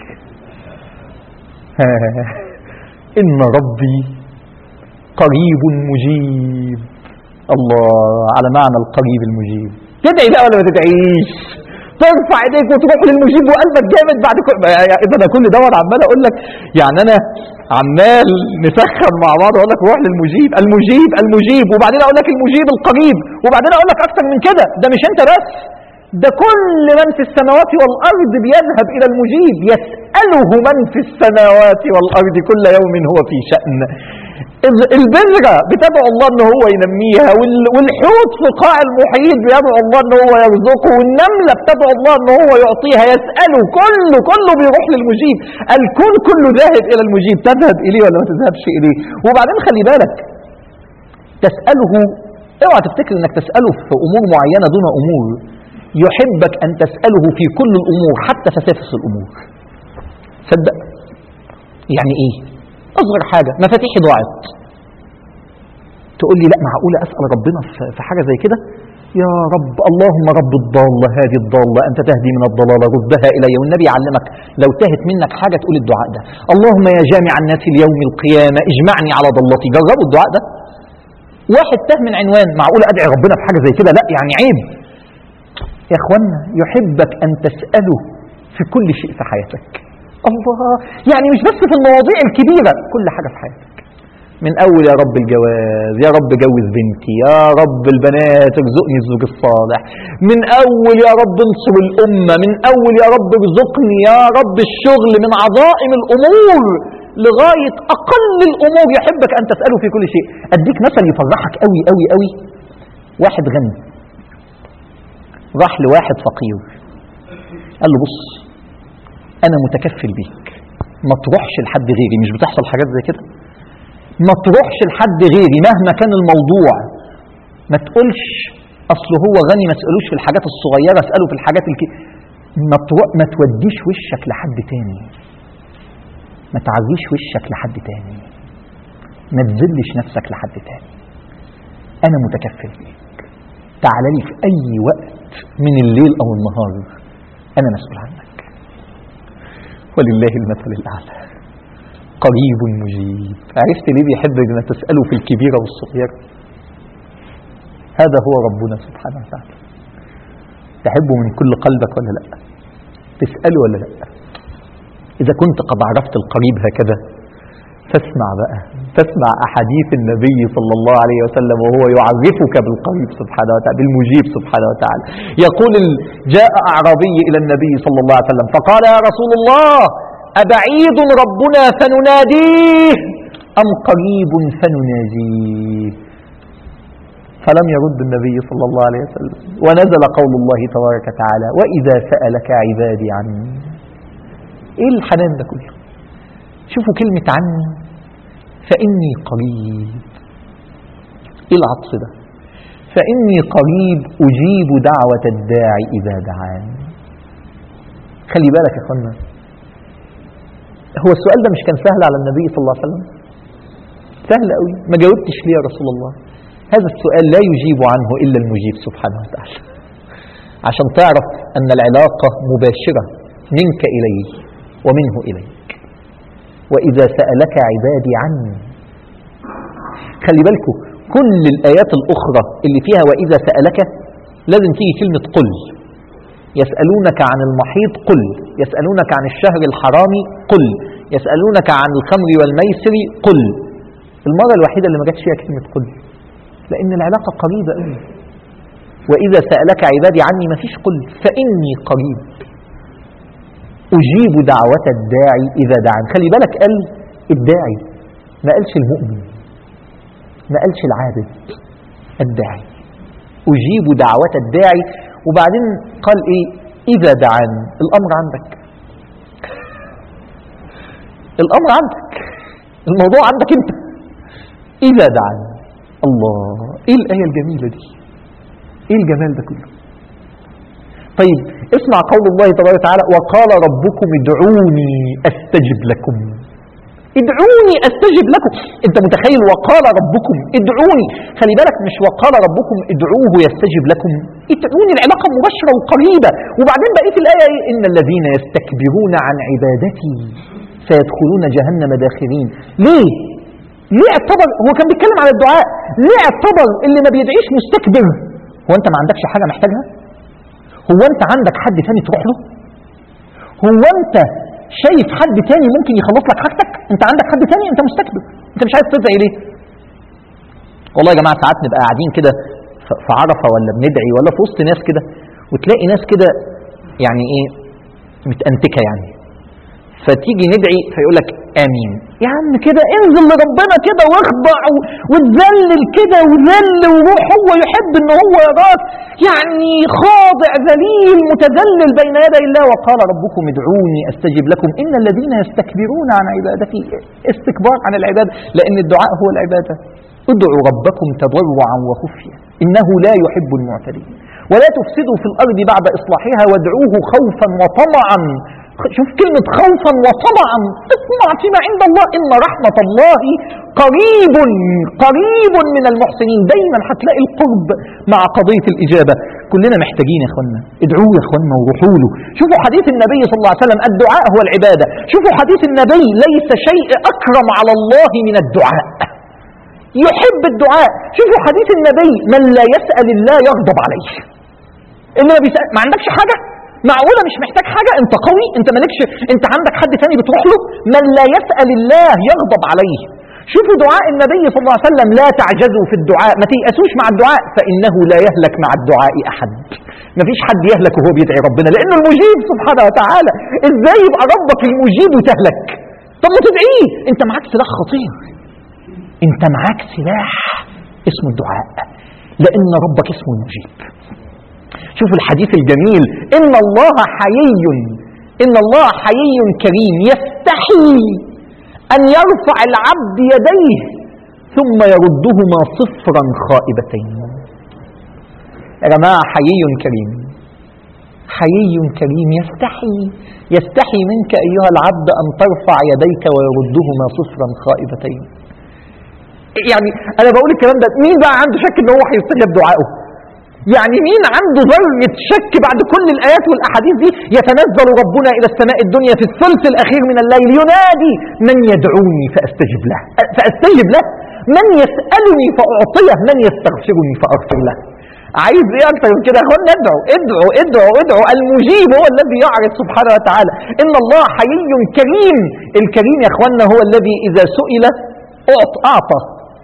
إن ربي قريب مجيب. الله على معنى القريب المجيب. تدعي بقى ولا ما تدعيش؟ ترفع ايديك وتروح للمجيب وقلبك جامد بعد كل اذا انا كل دوت عمال اقول لك، يعني انا عمال نسخن مع بعض اقول لك روح للمجيب المجيب المجيب، وبعدين اقول لك المجيب القريب، وبعدين اقول لك اكتر من كده، ده مش انت بس، ده كل من في السماوات والارض بيذهب الى المجيب، يساله من في السماوات والارض كل يوم هو في شأن. البذرة بتدعو الله ان هو ينميها، والحوت في قاع المحيط بيدعو الله ان هو يرزقه، والنملة بتدعو الله ان هو يعطيها، يسأله، كله كله بيروح للمجيب. الكون كله ذاهب الى المجيب، تذهب اليه ولا ما تذهبش اليه؟ وبعدين خلي بالك تسأله، اوعى تفتكر انك تسأله في امور معينة دون امور، يحبك ان تسأله في كل الامور حتى فسافس الامور. صدق يعني ايه؟ اصغر حاجة، مفاتيحي ضاعت، تقول لي لا معقولة أسأل ربنا في حاجة زي كده؟ يا رب اللهم رب الضالة هذه الضالة أنت تهدي من الضلالة ردها إلي. والنبي علمك لو تهت منك حاجة تقول الدعاء ده، اللهم يا جامع الناس اليوم القيامة اجمعني على ضلتي. جربوا الدعاء ده. واحد تاه من عنوان، معقولة أدعي ربنا في حاجة زي كده؟ لا يعني عيب يا أخوانا. يحبك أن تسأله في كل شيء في حياتك. الله، يعني مش بس في المواضيع الكبيرة، كل حاجة في حياتك. من أول يا رب الجواز، يا رب جوز بنتي، يا رب البنات ارزقني الزوج الصالح، من أول يا رب انصر الأمة، من أول يا رب ارزقني يا رب الشغل، من عظائم الأمور لغاية أقل الأمور يحبك أن تسأله في كل شيء. أديك مثل يفرحك قوي قوي قوي. واحد غني راح لواحد فقير قال له بص أنا متكفل بيك، ما تروحش لحد غيري. مش بتحصل حاجات زي كده؟ ما تروحش لحد غيري مهما كان الموضوع. ما تقولش أصل هو غني ما تسألوش في الحاجات الصغيرة، اسأله في الحاجات الك... ما, ترو... ما توديش وشك لحد تاني، ما تعزيش وشك لحد تاني، ما تذلش نفسك لحد تاني. أنا متكفل بيك، تعال لي في أي وقت من الليل أو النهار، أنا مسؤول عنك. ولله المثل الأعلى، قريب مجيب. عرفت ليه بيحب أن تسأله في الكبيرة والصغيرة؟ هذا هو ربنا سبحانه وتعالى. تحبه من كل قلبك ولا لا؟ تسأله ولا لا؟ إذا كنت قد عرفت القريب هكذا فاسمع بقى، فاسمع أحاديث النبي صلى الله عليه وسلم وهو يعرفك بالقريب سبحانه وتعالى، بالمجيب سبحانه وتعالى. يقول جاء أعرابي إلى النبي صلى الله عليه وسلم فقال يا رسول الله أبعيد ربنا فنناديه أم قريب فنناجيه؟ فلم يرد النبي صلى الله عليه وسلم، ونزل قول الله تبارك وتعالى وإذا سألك عبادي عني. إيه الحنان ده كله؟ شوفوا كلمة عني، فإني قريب. إيه العطف ده؟ فإني قريب أجيب دعوة الداعي إذا دعان. خلي بالك يا أخوانا، هو السؤال ده مش كان سهل على النبي صلى الله عليه وسلم؟ سهل قوي. ما جاوبتش ليه يا رسول الله؟ هذا السؤال لا يجيب عنه إلا المجيب سبحانه وتعالى، عشان تعرف أن العلاقة مباشرة منك إليه ومنه إليك. وإذا سألك عبادي عني. خلي بالكم كل الآيات الأخرى اللي فيها وإذا سألك لازم تيجي كلمة قل. يسألونك عن المحيط قل، يسألونك عن الشهر الحرام قل، يسألونك عن الخمر والميسر قل. المرة الوحيدة اللي ما جاتش فيها كلمة قل، لأن العلاقة قريبة قوي. وإذا سألك عبادي عني ما فيش قل، فإني قريب أجيب دعوة الداعي إذا دعان. خلي بالك قال الداعي، ما قالش المؤمن، ما قالش العابد، الداعي. أجيب دعوة الداعي. وبعدين قال إيه؟ إذا دعان. الأمر عندك، الأمر عندك، الموضوع عندك أنت. إذا دعان. الله، إيه الآية الجميلة دي؟ إيه الجمال ده كله؟ طيب اسمع قول الله تبارك وتعالى وقال ربكم ادعوني أستجب لكم. ادعوني أستجب لكم. انت متخيل وقال ربكم ادعوني؟ خلي بالك مش وقال ربكم ادعوه يستجب لكم، ادعوني العلاقة مباشرة وقريبة. وبعدين بقيت الآية ايه؟ إن الذين يستكبرون عن عبادتي سيدخلون جهنم داخرين. ليه؟ ليه اعتبر هو كان بيتكلم على الدعاء؟ ليه اعتبر اللي ما بيدعيش مستكبر؟ هو انت ما عندكش حاجة محتاجها؟ هو انت عندك حد تاني تروح له؟ هو انت شايف حد تاني ممكن يخلص لك حاجتك؟ انت عندك حد تاني؟ انت مستكبر، انت مش عايز تدعي ليه؟ والله يا جماعة ساعات نبقى قاعدين كده في عرفة ولا بندعي ولا في وسط ناس كده، وتلاقي ناس كده يعني ايه متأنتكة يعني، فتيجي ندعي فيقول لك آمين. يا عم كده انزل لربنا كده واخضع وتذلل كده وذل وروح، هو يحب ان هو يراك يعني خاضع ذليل متذلل بين يدي الله. وقال ربكم ادعوني استجب لكم ان الذين يستكبرون عن عبادتي. استكبار عن العبادة، لان الدعاء هو العبادة. ادعوا ربكم تضرعا وخفيا انه لا يحب المعتدين ولا تفسدوا في الارض بعد اصلاحها وادعوه خوفا وطمعا شوف كلمة خوفا وطمعا، اطمع فيما عند الله، إن رحمة الله قريب قريب من المحسنين. دايما هتلاقي القرب مع قضية الإجابة. كلنا محتاجين يا اخوانا، ادعوه يا اخوانا وروحوا له. شوفوا حديث النبي صلى الله عليه وسلم، الدعاء هو العبادة. شوفوا حديث النبي، ليس شيء أكرم على الله من الدعاء، يحب الدعاء. شوفوا حديث النبي، من لا يسأل الله يغضب عليه. اللي ما بيسأل، ما عندكش حاجة، معقولة مش محتاج حاجة، انت قوي، انت مالكش، انت عندك حد ثاني بتروح له. من لا يسأل الله يغضب عليه. شوفوا دعاء النبي صلى الله عليه وسلم، لا تعجزوا في الدعاء، ما تيأسوش مع الدعاء، فإنه لا يهلك مع الدعاء أحد. ما فيش حد يهلك وهو بيدعي ربنا، لأنه المجيب سبحانه وتعالى. إزاي يبقى ربك المجيب وتهلك؟ طب ما تدعيه، انت معاك سلاح خطير، انت معاك سلاح اسمه الدعاء، لأن ربك اسمه المجيب. شوفوا الحديث الجميل، إن الله حيي، إن الله حيي كريم، يستحي أن يرفع العبد يديه ثم يردهما صفرا خائبتين. يا جماعة حيي كريم، حيي كريم، يستحي يستحي منك أيها العبد أن ترفع يديك ويردهما صفرا خائبتين. يعني أنا بقول الكلام ده، مين بقى عنده شك إن هو هيستجاب دعائه؟ يعني مين عنده ذرة شك بعد كل الآيات والأحاديث دي؟ يتنزل ربنا إلى السماء الدنيا في الثلث الأخير من الليل، ينادي من يدعوني فأستجب له، فأستجب له، من يسألني فأعطيه، من يستغفرني فأغفر له. عايز ايه اكتر من كده؟ هو ادعوا ادعوا ادعوا ادعوا، المجيب هو الذي يعرض سبحانه وتعالى. إن الله حيي كريم. الكريم يا اخوانا هو الذي إذا سئل أعطى.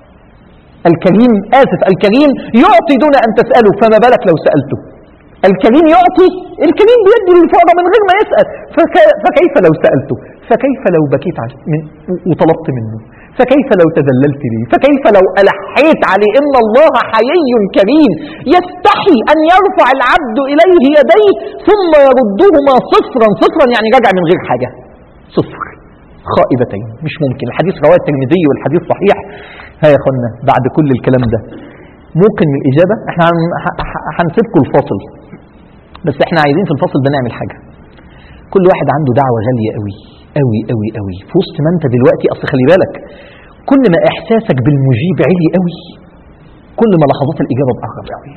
الكريم آسف الكريم يعطي دون أن تسأله، فما بالك لو سألته. الكريم يعطي، الكريم بيدي للفقراء من غير ما يسأل، فكيف لو سألته؟ فكيف لو بكيت من وطلبت منه؟ فكيف لو تذللت لي؟ فكيف لو ألحيت عليه؟ إن الله حيي كريم، يستحي أن يرفع العبد إليه يديه ثم يردهما صفرا. صفرا يعني رجع من غير حاجة، صفر خائبتين، مش ممكن. الحديث رواه الترمذي والحديث صحيح. ها يا اخوانا، بعد كل الكلام ده ممكن من الإجابة. احنا هنسيبكم الفاصل، بس احنا عايزين في الفاصل ده نعمل حاجة. كل واحد عنده دعوة غالية قوي قوي قوي قوي في وسط ما انت دلوقتي. اصل خلي بالك، كل ما احساسك بالمجيب عالي قوي، كل ما لحظات الإجابة بأقرب قوي.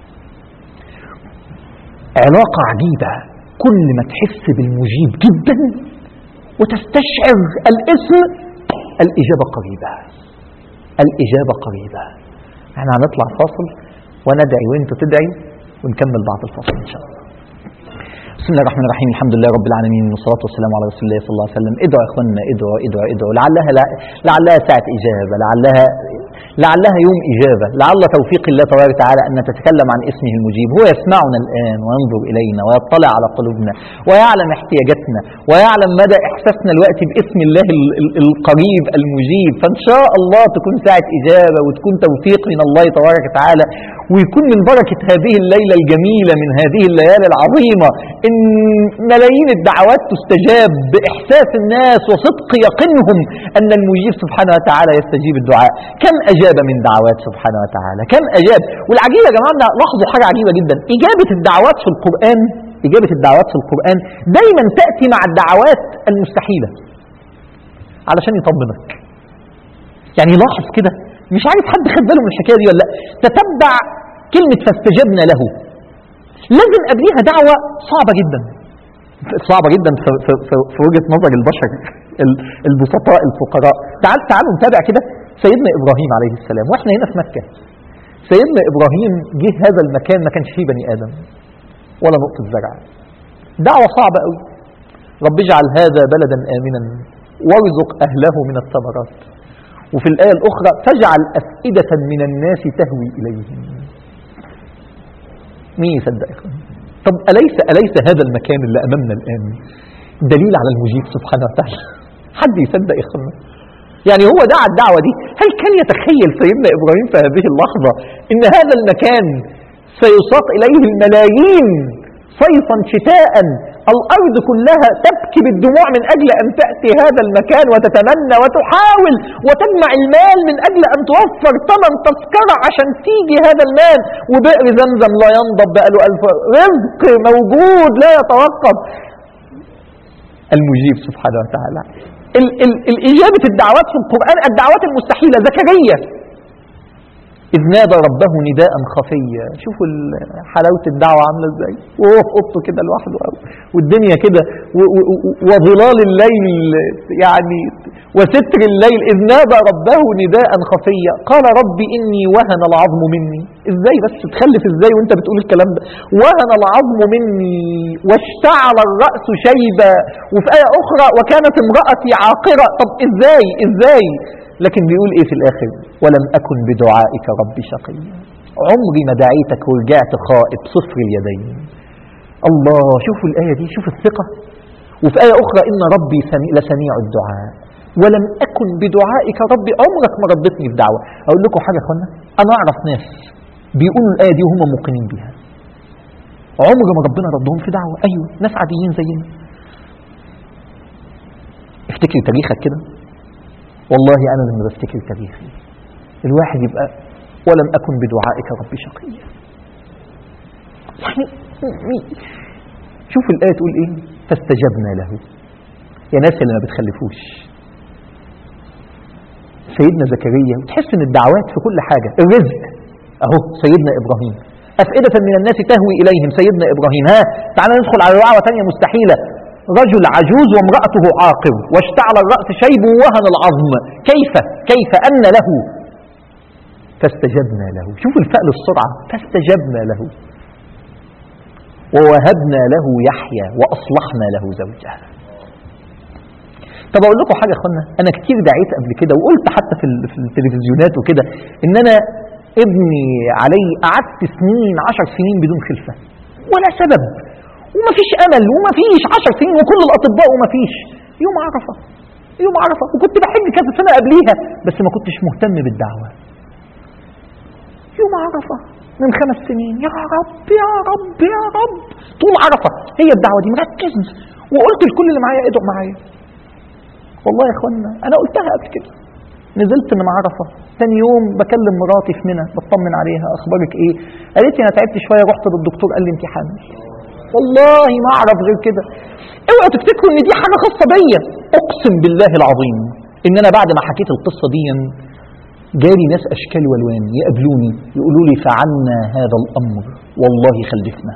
علاقة عجيبة، كل ما تحس بالمجيب جدا وتستشعر الاسم، الإجابة قريبة، الإجابة قريبة. احنا هنطلع فاصل وندعي وانتوا تدعي ونكمل بعد الفاصل إن شاء الله. بسم الله الرحمن الرحيم، الحمد لله رب العالمين، والصلاة والسلام على رسول الله صلى الله عليه وسلم. ادعوا يا اخوانا، ادعوا ادعوا ادعوا، لعلها لعلها ساعة إجابة، لعلها لعلها يوم إجابة، لعل توفيق الله تبارك وتعالى أن نتكلم عن اسمه المجيب. هو يسمعنا الآن وينظر إلينا ويطلع على قلوبنا ويعلم احتياجاتنا ويعلم مدى إحساسنا الوقت باسم الله القريب المجيب. فإن شاء الله تكون ساعة إجابة وتكون توفيق من الله تبارك وتعالى، ويكون من بركة هذه الليلة الجميلة من هذه الليالي العظيمة إن ملايين الدعوات تستجاب بإحساس الناس وصدق يقينهم أن المجيب سبحانه وتعالى يستجيب الدعاء. كم أجاب من دعوات سبحانه وتعالى، كم أجاب. والعجيبة يا جماعة، لاحظوا حاجة عجيبة جدا، إجابة الدعوات في القرآن، إجابة الدعوات في القرآن دايما تأتي مع الدعوات المستحيلة علشان يطمنك. يعني لاحظ كده، مش عارف حد خد باله من الحكاية دي ولا لا، تتبع كلمة فاستجبنا له، لازم قبليها دعوة صعبة جدا، صعبة جدا في, في, في, في وجهة نظر البشر البسطاء الفقراء. تعال تعالوا نتابع كده سيدنا إبراهيم عليه السلام، وإحنا هنا في مكة. سيدنا إبراهيم جه هذا المكان ما كانش فيه بني آدم ولا نقطة زرع، دعوة صعبة قوي. رب اجعل هذا بلدا آمنا وارزق أهله من الثمرات. وفي الآية الأخرى فاجعل أفئدة من الناس تهوي إليهم. مين يصدق يا إخوان؟ طب أليس, أليس هذا المكان اللي أمامنا الآن دليل على المجيب سبحانه وتعالى؟ حد يصدق يا إخوان؟ يعني هو دعا الدعوة دي، هل كان يتخيل سيدنا إبراهيم في هذه اللحظة إن هذا المكان سيساق إليه الملايين صيفا شتاء، الأرض كلها تبكي بالدموع من أجل أن تأتي هذا المكان وتتمنى وتحاول وتجمع المال من أجل أن توفر ثمن تذكرة عشان تيجي هذا المال، وبئر زمزم لا ينضب بقاله ألف، رزق موجود لا يتوقف. المجيب سبحانه وتعالى. ال ال الإجابة الدعوات في القرآن الدعوات المستحيلة. زكريا إذ نادى ربه نداء خفيا. شوفوا حلاوة الدعوة عاملة ازاي، وهو في أوضته كده لوحده والدنيا كده وظلال الليل يعني وستر الليل. إذ نادى ربه نداء خفيا قال ربي إني وهن العظم مني. ازاي بس تخلف ازاي وانت بتقول الكلام ده؟ وهن العظم مني واشتعل الرأس شيبا. وفي آية أخرى وكانت امرأتي عاقرة. طب ازاي ازاي؟ لكن بيقول ايه في الاخر؟ ولم اكن بدعائك ربي شقيا. عمري ما دعيتك ورجعت خائب صفر اليدين. الله، شوفوا الآية دي، شوفوا الثقة. وفي آية أخرى إن ربي لسميع الدعاء ولم أكن بدعائك ربي. عمرك ما ردتني في دعوة. أقول لكم حاجة يا أخوانا، أنا أعرف ناس بيقولوا الآية دي وهم موقنين بها، عمر ما ربنا ردهم في دعوة. أيوة، ناس عاديين زينا. افتكر تاريخك كده. والله أنا لما بفتكر تاريخي الواحد يبقى ولم أكن بدعائك ربي شقيا. يعني شوف الآية تقول إيه؟ فاستجبنا له. يا ناس اللي ما بتخلفوش، سيدنا زكريا. وتحس ان الدعوات في كل حاجة. الرزق اهو سيدنا إبراهيم. أفئدة من الناس تهوي إليهم سيدنا إبراهيم. ها تعالى ندخل على دعوة ثانية مستحيلة. رجل عجوز وامرأته عاقر واشتعل الرأس شيب ووهن العظم. كيف كيف أن له؟ فاستجبنا له. شوفوا الفأل السرعة. فاستجبنا له ووهبنا له يحيى وأصلحنا له زوجه. طب أقول لكم حاجة يا أخوانا، أنا كتير دعيت قبل كده وقلت حتى في في التلفزيونات وكده إن أنا ابني علي قعدت سنين عشر سنين بدون خلفة ولا سبب ومفيش أمل ومفيش عشر سنين وكل الأطباء ومفيش. يوم عرفة يوم عرفة وكنت بحج كذا سنة قبليها بس ما كنتش مهتم بالدعوة. يوم عرفة من خمس سنين يا رب يا رب يا رب طول عرفة هي الدعوة دي، مركز وقلت لكل اللي معايا ادعوا معايا. والله يا اخوانا انا قلتها قبل كده. نزلت من عرفة ثاني يوم بكلم مراتي في منى بطمن عليها، اخبارك ايه؟ قالت لي انا تعبت شويه، رحت للدكتور قال لي انت حامل. والله ما اعرف غير كده. اوعوا تفتكروا ان دي حاجه خاصه بيا، اقسم بالله العظيم ان انا بعد ما حكيت القصه دي جالي ناس اشكال والوان يقابلوني يقولوا لي فعلنا هذا الامر والله خلفنا.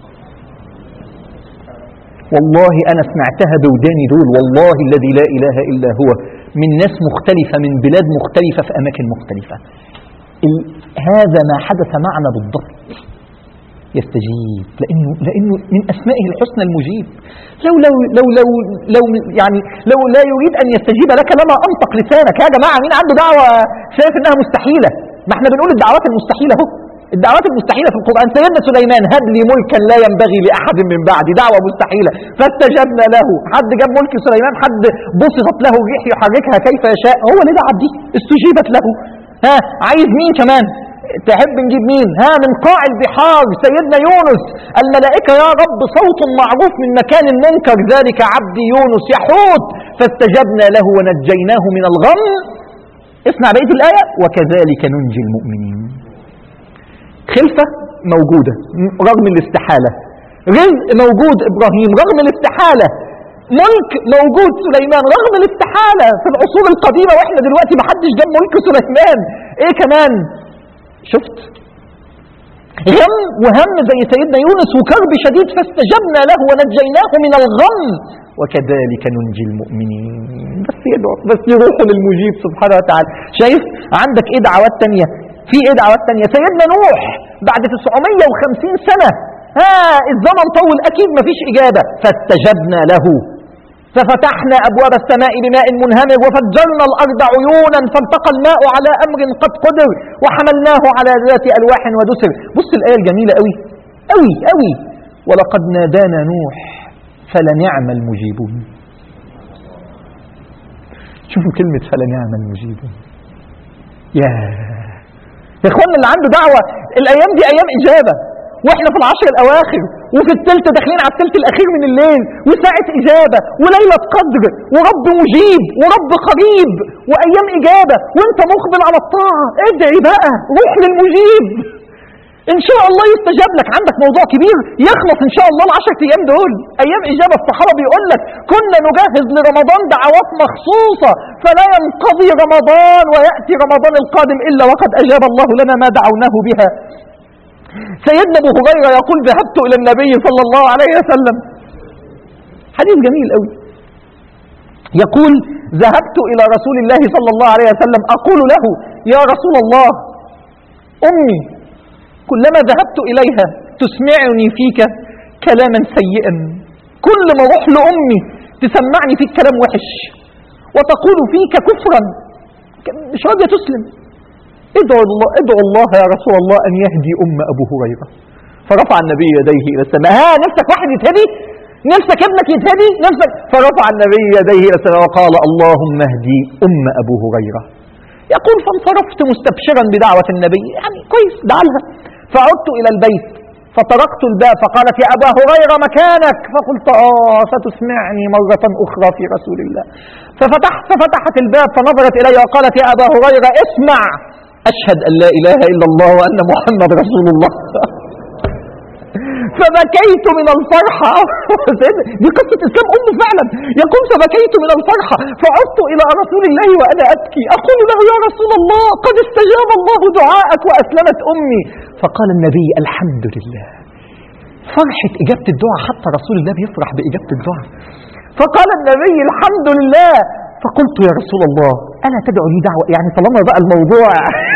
والله أنا سمعتها بوداني دول، والله الذي لا إله إلا هو، من ناس مختلفة من بلاد مختلفة في أماكن مختلفة. هذا ما حدث معنا بالضبط. يستجيب لأنه, لأنه من أسمائه الحسنى المجيب. لو لو لو لو لو يعني لو لا يريد أن يستجيب لك لما أنطق لسانك. يا جماعة مين عنده دعوة شايف إنها مستحيلة؟ ما احنا بنقول الدعوات المستحيلة اهو. الدعوات المستحيلة في القرآن. سيدنا سليمان هب لي ملكا لا ينبغي لأحد من بعدي، دعوة مستحيلة. فاستجبنا له. حد جاب ملك سليمان؟ حد بسطت له الريح يحركها كيف يشاء؟ هو اللي دعا دي استجيبت له. ها عايز مين كمان؟ تحب نجيب مين؟ ها من قاع البحار سيدنا يونس. الملائكة يا رب صوت معروف من مكان منكر، ذلك عبدي يونس يحوت فاستجبنا له ونجيناه من الغم. اسمع بقية الآية وكذلك ننجي المؤمنين. خلفة موجودة رغم الاستحالة، رزق موجود إبراهيم رغم الاستحالة، ملك موجود سليمان رغم الاستحالة في العصور القديمة، وإحنا دلوقتي ما حدش جاب ملك سليمان. إيه كمان؟ شفت غم وهم زي سيدنا يونس وكرب شديد فاستجبنا له ونجيناه من الغم وكذلك ننجي المؤمنين. بس يدعو بس يروحوا للمجيب سبحانه وتعالى. شايف عندك ايه دعوات تانية؟ في ايه دعوات تانية؟ سيدنا نوح بعد تسعمية وخمسين سنة ها الزمن طول اكيد مفيش اجابة، فاستجبنا له ففتحنا ابواب السماء بماء منهمر وفجرنا الارض عيونا فالتقى الماء على امر قد قدر وحملناه على ذات الواح ودسر. بص الايه الجميلة قوي قوي قوي. ولقد نادانا نوح فلنعم المجيبون. شوفوا كلمة فلنعم المجيبون. يا يا اخوانا اللي عنده دعوة الايام دي ايام اجابة، واحنا في العشر الاواخر وفي الثلث داخلين على الثلث الاخير من الليل وساعة اجابة وليلة قدر ورب مجيب ورب قريب وايام اجابة وانت مقبل على الطاعة. ادعي بقى، روح للمجيب. ان شاء الله يستجاب لك. عندك موضوع كبير يخلص ان شاء الله العشرة ايام دول، ايام اجابه. الصحابه بيقول لك كنا نجهز لرمضان دعوات مخصوصه فلا ينقضي رمضان وياتي رمضان القادم الا وقد اجاب الله لنا ما دعوناه بها. سيدنا ابو هريره يقول ذهبت الى النبي صلى الله عليه وسلم، حديث جميل قوي، يقول ذهبت الى رسول الله صلى الله عليه وسلم اقول له يا رسول الله امي كلما ذهبت إليها تسمعني فيك كلاما سيئا، كل ما اروح لأمي تسمعني فيك كلام وحش وتقول فيك كفرا، مش راضية تسلم. ادعو الله, ادعو الله يا رسول الله أن يهدي أم أبو هريرة. فرفع النبي يديه إلى السماء، ها نفسك واحد يتهدي؟ نفسك ابنك يتهدي؟ نفسك؟ فرفع النبي يديه إلى السماء وقال اللهم اهدي أم أبو هريرة. يقول فانصرفت مستبشرا بدعوة النبي، يعني كويس دعالها. فعدت إلى البيت فطرقت الباب فقالت يا أبا هريرة مكانك، فقلت آه ستسمعني مرة أخرى في رسول الله. ففتحت ففتحت الباب فنظرت إلي وقالت يا أبا هريرة اسمع أشهد أن لا إله إلا الله وأن محمد رسول الله. فبكيت من الفرحة. دي قصة إسلام أمه فعلا. يقول فبكيت من الفرحة فعدت إلى رسول الله وأنا أبكي أقول له يا رسول الله قد استجاب الله دعاءك وأسلمت أمي. فقال النبي الحمد لله. فرحة إجابة الدعاء، حتى رسول الله بيفرح بإجابة الدعاء. فقال النبي الحمد لله. فقلت يا رسول الله ألا تدعو لي دعوة، يعني طالما بقى الموضوع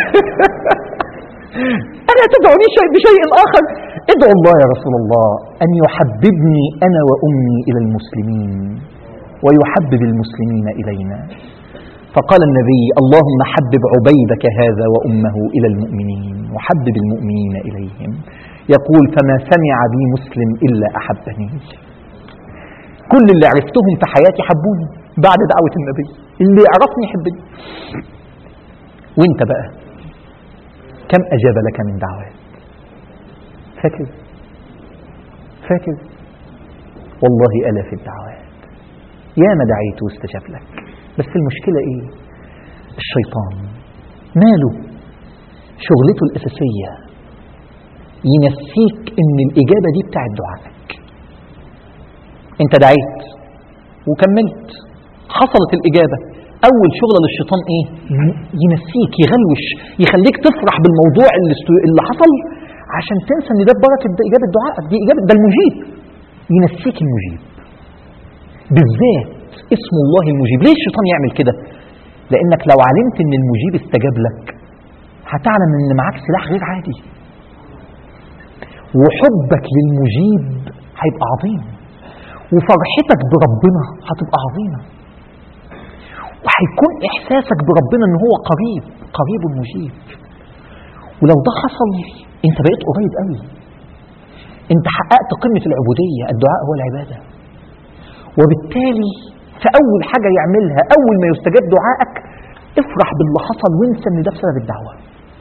ألا تدعوني شيء بشيء آخر؟ ادعو الله يا رسول الله أن يحببني أنا وأمي إلى المسلمين ويحبب المسلمين إلينا. فقال النبي اللهم حبب عبيدك هذا وأمه إلى المؤمنين وحبب المؤمنين إليهم. يقول فما سمع بي مسلم إلا أحبني. كل اللي عرفتهم في حياتي حبوني بعد دعوة النبي، اللي يعرفني يحبني. وانت بقى كم أجاب لك من دعوات؟ فاكر فاكر والله ألاف الدعوات يا ما دعيت واستجاب لك. بس المشكلة ايه؟ الشيطان ماله شغلته الأساسية ينسيك ان الإجابة دي بتاعت دعائك. انت دعيت وكملت حصلت الإجابة، أول شغلة للشيطان إيه؟ ينسيك، يغلوش، يخليك تفرح بالموضوع اللي, اللي حصل عشان تنسى إن ده بركة إجابة دعائك، دي إجابة ده المجيب. ينسيك المجيب بالذات اسم الله المجيب. ليه الشيطان يعمل كده؟ لأنك لو علمت إن المجيب استجاب لك هتعلم إن معاك سلاح غير عادي، وحبك للمجيب هيبقى عظيم، وفرحتك بربنا هتبقى عظيمة، وهيكون إحساسك بربنا إن هو قريب قريب مجيب. ولو ده حصل أنت بقيت قريب قوي، أنت حققت قمة العبودية. الدعاء هو العبادة، وبالتالي فأول حاجة يعملها أول ما يستجاب دعائك افرح باللي حصل وانسى إن ده بسبب الدعوة.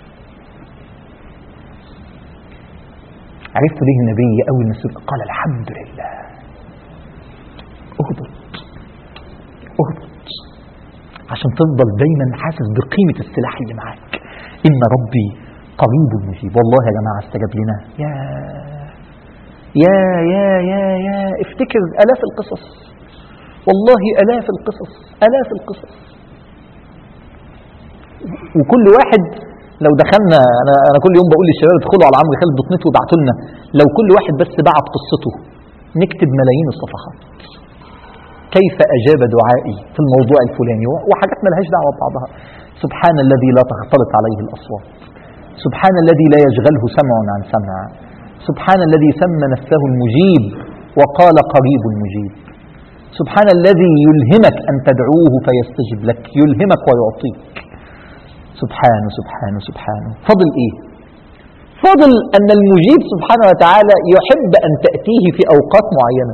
عرفت ليه النبي أول ما سئل قال الحمد لله؟ اهبط اهبط عشان تفضل دايما حاسس بقيمة السلاح اللي معاك. إن ربي قريب مجيب. والله يا جماعة استجاب لنا. يا يا يا يا يا افتكر آلاف القصص، والله آلاف القصص آلاف القصص. وكل واحد لو دخلنا، أنا, أنا كل يوم بقول للشباب ادخلوا على عمرو خالد دوت نت وابعتوا لنا، لو كل واحد بس بعت قصته نكتب ملايين الصفحات. كيف أجاب دعائي في الموضوع الفلاني، وحاجات ملهاش دعوة ببعضها. سبحان الذي لا تختلط عليه الأصوات، سبحان الذي لا يشغله سمع عن سمع، سبحان الذي سمى نفسه المجيب وقال قريب مجيب، سبحان الذي يلهمك أن تدعوه فيستجب لك، يلهمك ويعطيك. سبحانه سبحانه سبحانه. فضل إيه؟ فضل أن المجيب سبحانه وتعالى يحب أن تأتيه في أوقات معينة،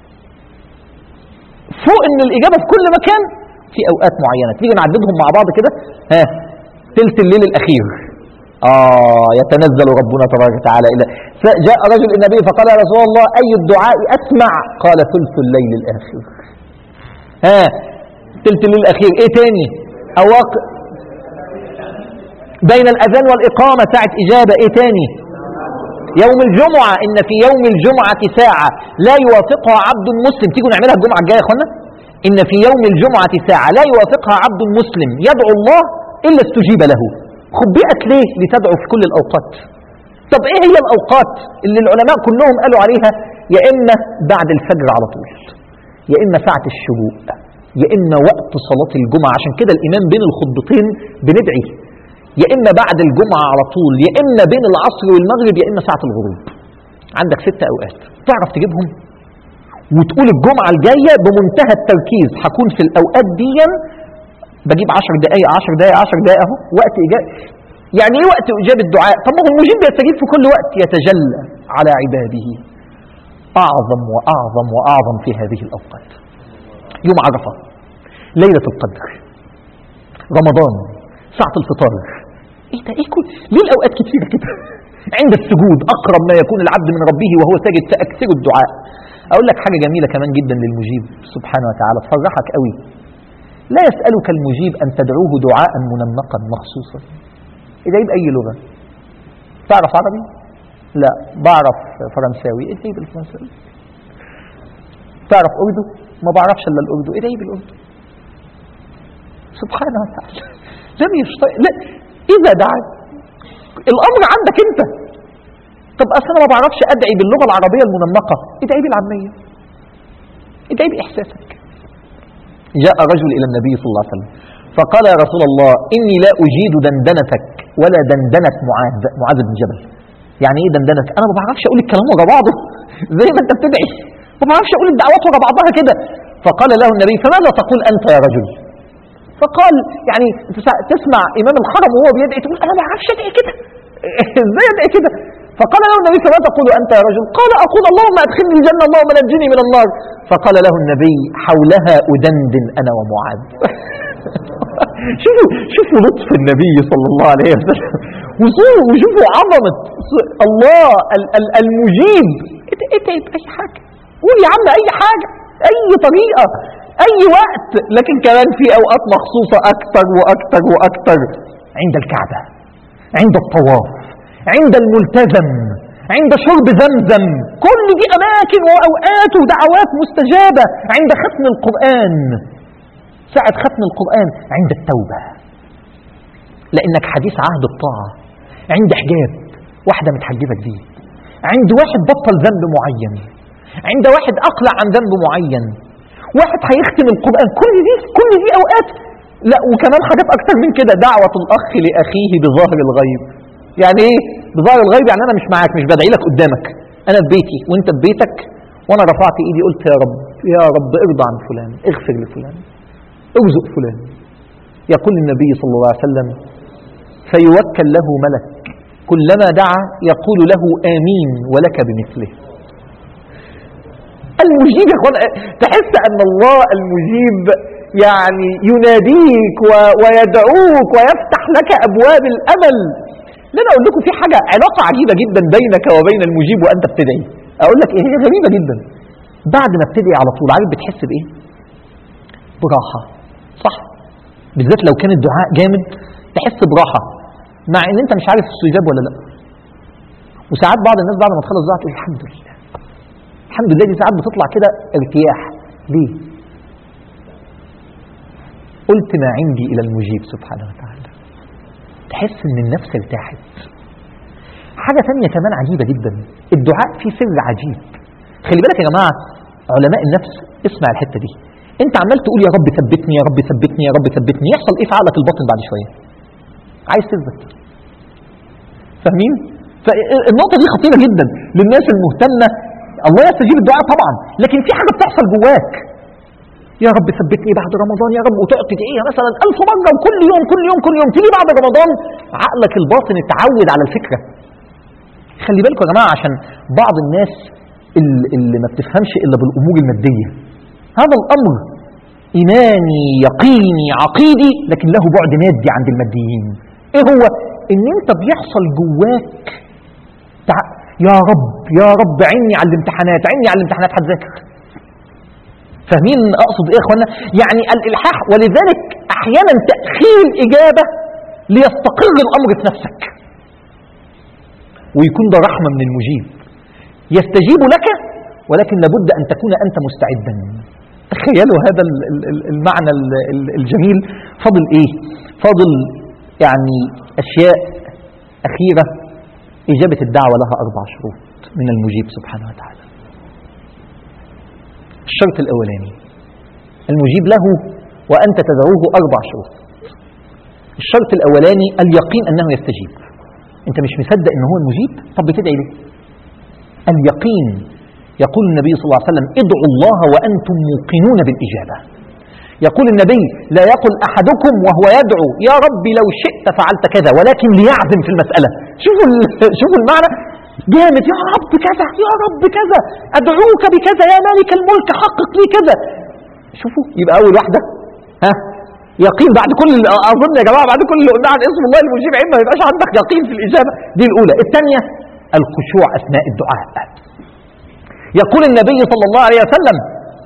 فوق ان الإجابة في كل مكان في أوقات معينة. تيجي نعددهم مع بعض كده. ها ثلث الليل الأخير آه يتنزل ربنا تبارك وتعالى إلى جاء رجل النبي فقال يا رسول الله أي الدعاء أسمع؟ قال ثلث الليل الآخر. ها ثلث الليل الأخير. إيه تاني؟ أواق بين الأذان والإقامة ساعة إجابة. إيه تاني؟ يوم الجمعة إن في يوم الجمعة ساعة لا يوافقها عبد مسلم. تيجوا نعملها الجمعة الجاية يا اخوانا. إن في يوم الجمعة ساعة لا يوافقها عبد مسلم يدعو الله إلا استجيب له. خبئت ليه؟ لتدعو في كل الأوقات. طب إيه هي الأوقات اللي العلماء كلهم قالوا عليها؟ يا إما بعد الفجر على طول، يا إما ساعة الشروق، يا إما وقت صلاة الجمعة. عشان كده الإمام بين الخطبتين بندعي، يا إما بعد الجمعة على طول، يا إما بين العصر والمغرب، يا إما ساعة الغروب. عندك ست أوقات تعرف تجيبهم وتقول الجمعة الجاية بمنتهى التركيز هكون في الأوقات دي، بجيب عشر دقايق عشر دقايق عشر دقايق أهو وقت إجابة. يعني إيه وقت إجابة الدعاء؟ طب ما هو المجيب يستجيب في كل وقت. يتجلى على عباده أعظم وأعظم وأعظم في هذه الأوقات. يوم عرفة، ليلة القدر، رمضان، ساعة الفطار. ايه ده؟ ايه كل ليه الاوقات كتيرة كده؟ عند السجود اقرب ما يكون العبد من ربه وهو ساجد فاكثر الدعاء. اقول لك حاجة جميلة كمان جدا للمجيب سبحانه وتعالى تفرحك قوي. لا يسألك المجيب ان تدعوه دعاء منمقا مخصوصا. ادعي بأي لغة. تعرف عربي؟ لا. بعرف فرنساوي. ادعي بالفرنساوي. تعرف اردو؟ ما بعرفش الا الاردو. ادعي بالاردو. سبحانه وتعالى لم يشترط. لا، إذا دعت الأمر عندك أنت. طب أصل أنا ما بعرفش أدعي باللغة العربية المنمقة، ادعي بالعامية، ادعي بإحساسك. جاء رجل إلى النبي صلى الله عليه وسلم فقال يا رسول الله إني لا أجيد دندنتك ولا دندنة معاذ معاذ بن جبل. يعني إيه دندنة؟ أنا ما بعرفش أقول الكلام ورا بعضه زي ما أنت بتدعي، ما بعرفش أقول الدعوات ورا بعضها كده. فقال له النبي فماذا تقول أنت يا رجل؟ فقال يعني تسمع إمام الحرم وهو بيدعي تقول أنا ما بعرفش أدعي كده، إزاي أدعي كده؟ فقال له النبي فما تقول أنت يا رجل؟ قال أقول اللهم أدخلني الجنة اللهم نجني من النار. فقال له النبي حولها أدندن أنا ومعاذ. شوفوا شوفوا لطف النبي صلى الله عليه وسلم وشوفوا عظمة الله المجيب. ادعي بأي حاجة، قول يا عم أي حاجة، أي طريقة، أي وقت، لكن كمان في أوقات مخصوصة أكثر وأكثر وأكثر. عند الكعبة، عند الطواف، عند الملتزم، عند شرب زمزم. كل دي أماكن وأوقات ودعوات مستجابة. عند ختم القرآن، ساعة ختم القرآن، عند التوبة لأنك حديث عهد الطاعة، عند حجاب واحدة متحجبة جديد، عند واحد بطل ذنب معين، عند واحد أقلع عن ذنب معين، واحد هيختم القرآن. كل دي كل دي أوقات. لا وكمان حاجات أكتر من كده. دعوة الأخ لأخيه بظاهر الغيب. يعني إيه بظاهر الغيب؟ يعني أنا مش معاك، مش بدعي لك قدامك، أنا في بيتي وأنت في بيتك، وأنا رفعت إيدي قلت يا رب يا رب ارضى عن فلان، اغفر لفلان، ارزق فلان. يقول النبي صلى الله عليه وسلم فيوكل له ملك كلما دعا يقول له آمين ولك بمثله. المجيب يا اخوان، تحس ان الله المجيب يعني يناديك ويدعوك ويفتح لك ابواب الامل. لأن اقول لكم في حاجه علاقه عجيبه جدا بينك وبين المجيب وانت بتدعي. اقول لك ايه هي؟ غريبه جدا. بعد ما بتدعي على طول عارف بتحس بايه؟ براحه. صح؟ بالذات لو كان الدعاء جامد تحس براحه، مع ان انت مش عارف استجاب ولا لا. وساعات بعض الناس بعد ما تخلص دعاء تقول الحمد لله الحمد لله. دي ساعات بتطلع كده ارتياح. ليه؟ قلت ما عندي إلى المجيب سبحانه وتعالى. تحس ان النفس ارتاحت. حاجة ثانية كمان عجيبة جدا، الدعاء فيه سر عجيب. خلي بالك يا جماعة علماء النفس، اسمع الحتة دي. انت عمال تقول يا رب ثبتني يا رب ثبتني يا رب ثبتني، يحصل ايه في عقلك الباطن بعد شوية؟ عايز تثبت. فاهمين؟ فالنقطة دي خطيرة جدا للناس المهتمة. الله يستجيب الدعاء طبعا، لكن في حاجة بتحصل جواك. يا رب ثبتني بعد رمضان يا رب، وتقعد تدعيها مثلا ألف مرة وكل يوم كل يوم كل يوم. تيجي بعد رمضان عقلك الباطن اتعود على الفكرة. خلي بالكم يا جماعة، عشان بعض الناس اللي ما بتفهمش إلا بالأمور المادية. هذا الأمر إيماني يقيني عقيدي، لكن له بعد مادي عند الماديين. إيه هو؟ إن أنت بيحصل جواك تع... يا رب يا رب عيني على الامتحانات، عيني على الامتحانات هتذاكر. فاهمين أقصد إيه يا أخوانا؟ يعني الإلحاح. ولذلك أحيانا تأخير الإجابة ليستقر الأمر في نفسك. ويكون ده رحمة من المجيب. يستجيب لك ولكن لابد أن تكون أنت مستعدا. تخيلوا هذا المعنى الجميل. فاضل إيه؟ فاضل يعني أشياء أخيرة. إجابة الدعوة لها أربع شروط من المجيب سبحانه وتعالى. الشرط الأولاني المجيب له وأنت تدعوه أربع شروط. الشرط الأولاني اليقين أنه يستجيب. أنت مش مصدق أنه هو المجيب، طب بتدعي ليه؟ اليقين. يقول النبي صلى الله عليه وسلم ادعوا الله وأنتم موقنون بالإجابة. يقول النبي لا يقل أحدكم وهو يدعو يا ربي لو شئت فعلت كذا، ولكن ليعزم في المسألة. شوفوا شوفوا المعنى جامد. يا رب كذا، يا رب كذا، أدعوك بكذا يا مالك الملك حقق لي كذا. شوفوا، يبقى أول واحدة ها يقين. بعد كل أظن يا جماعة بعد كل اللي قلنا عن اسم الله المجيب عين ما يبقاش عندك يقين في الإجابة. دي الأولى. الثانية الخشوع أثناء الدعاء. يقول النبي صلى الله عليه وسلم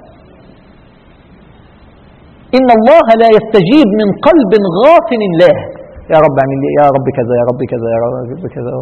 إن الله لا يستجيب من قلب غافل له. يا رب اعمل لي، يا رب كذا، يا رب كذا، يا رب كذا.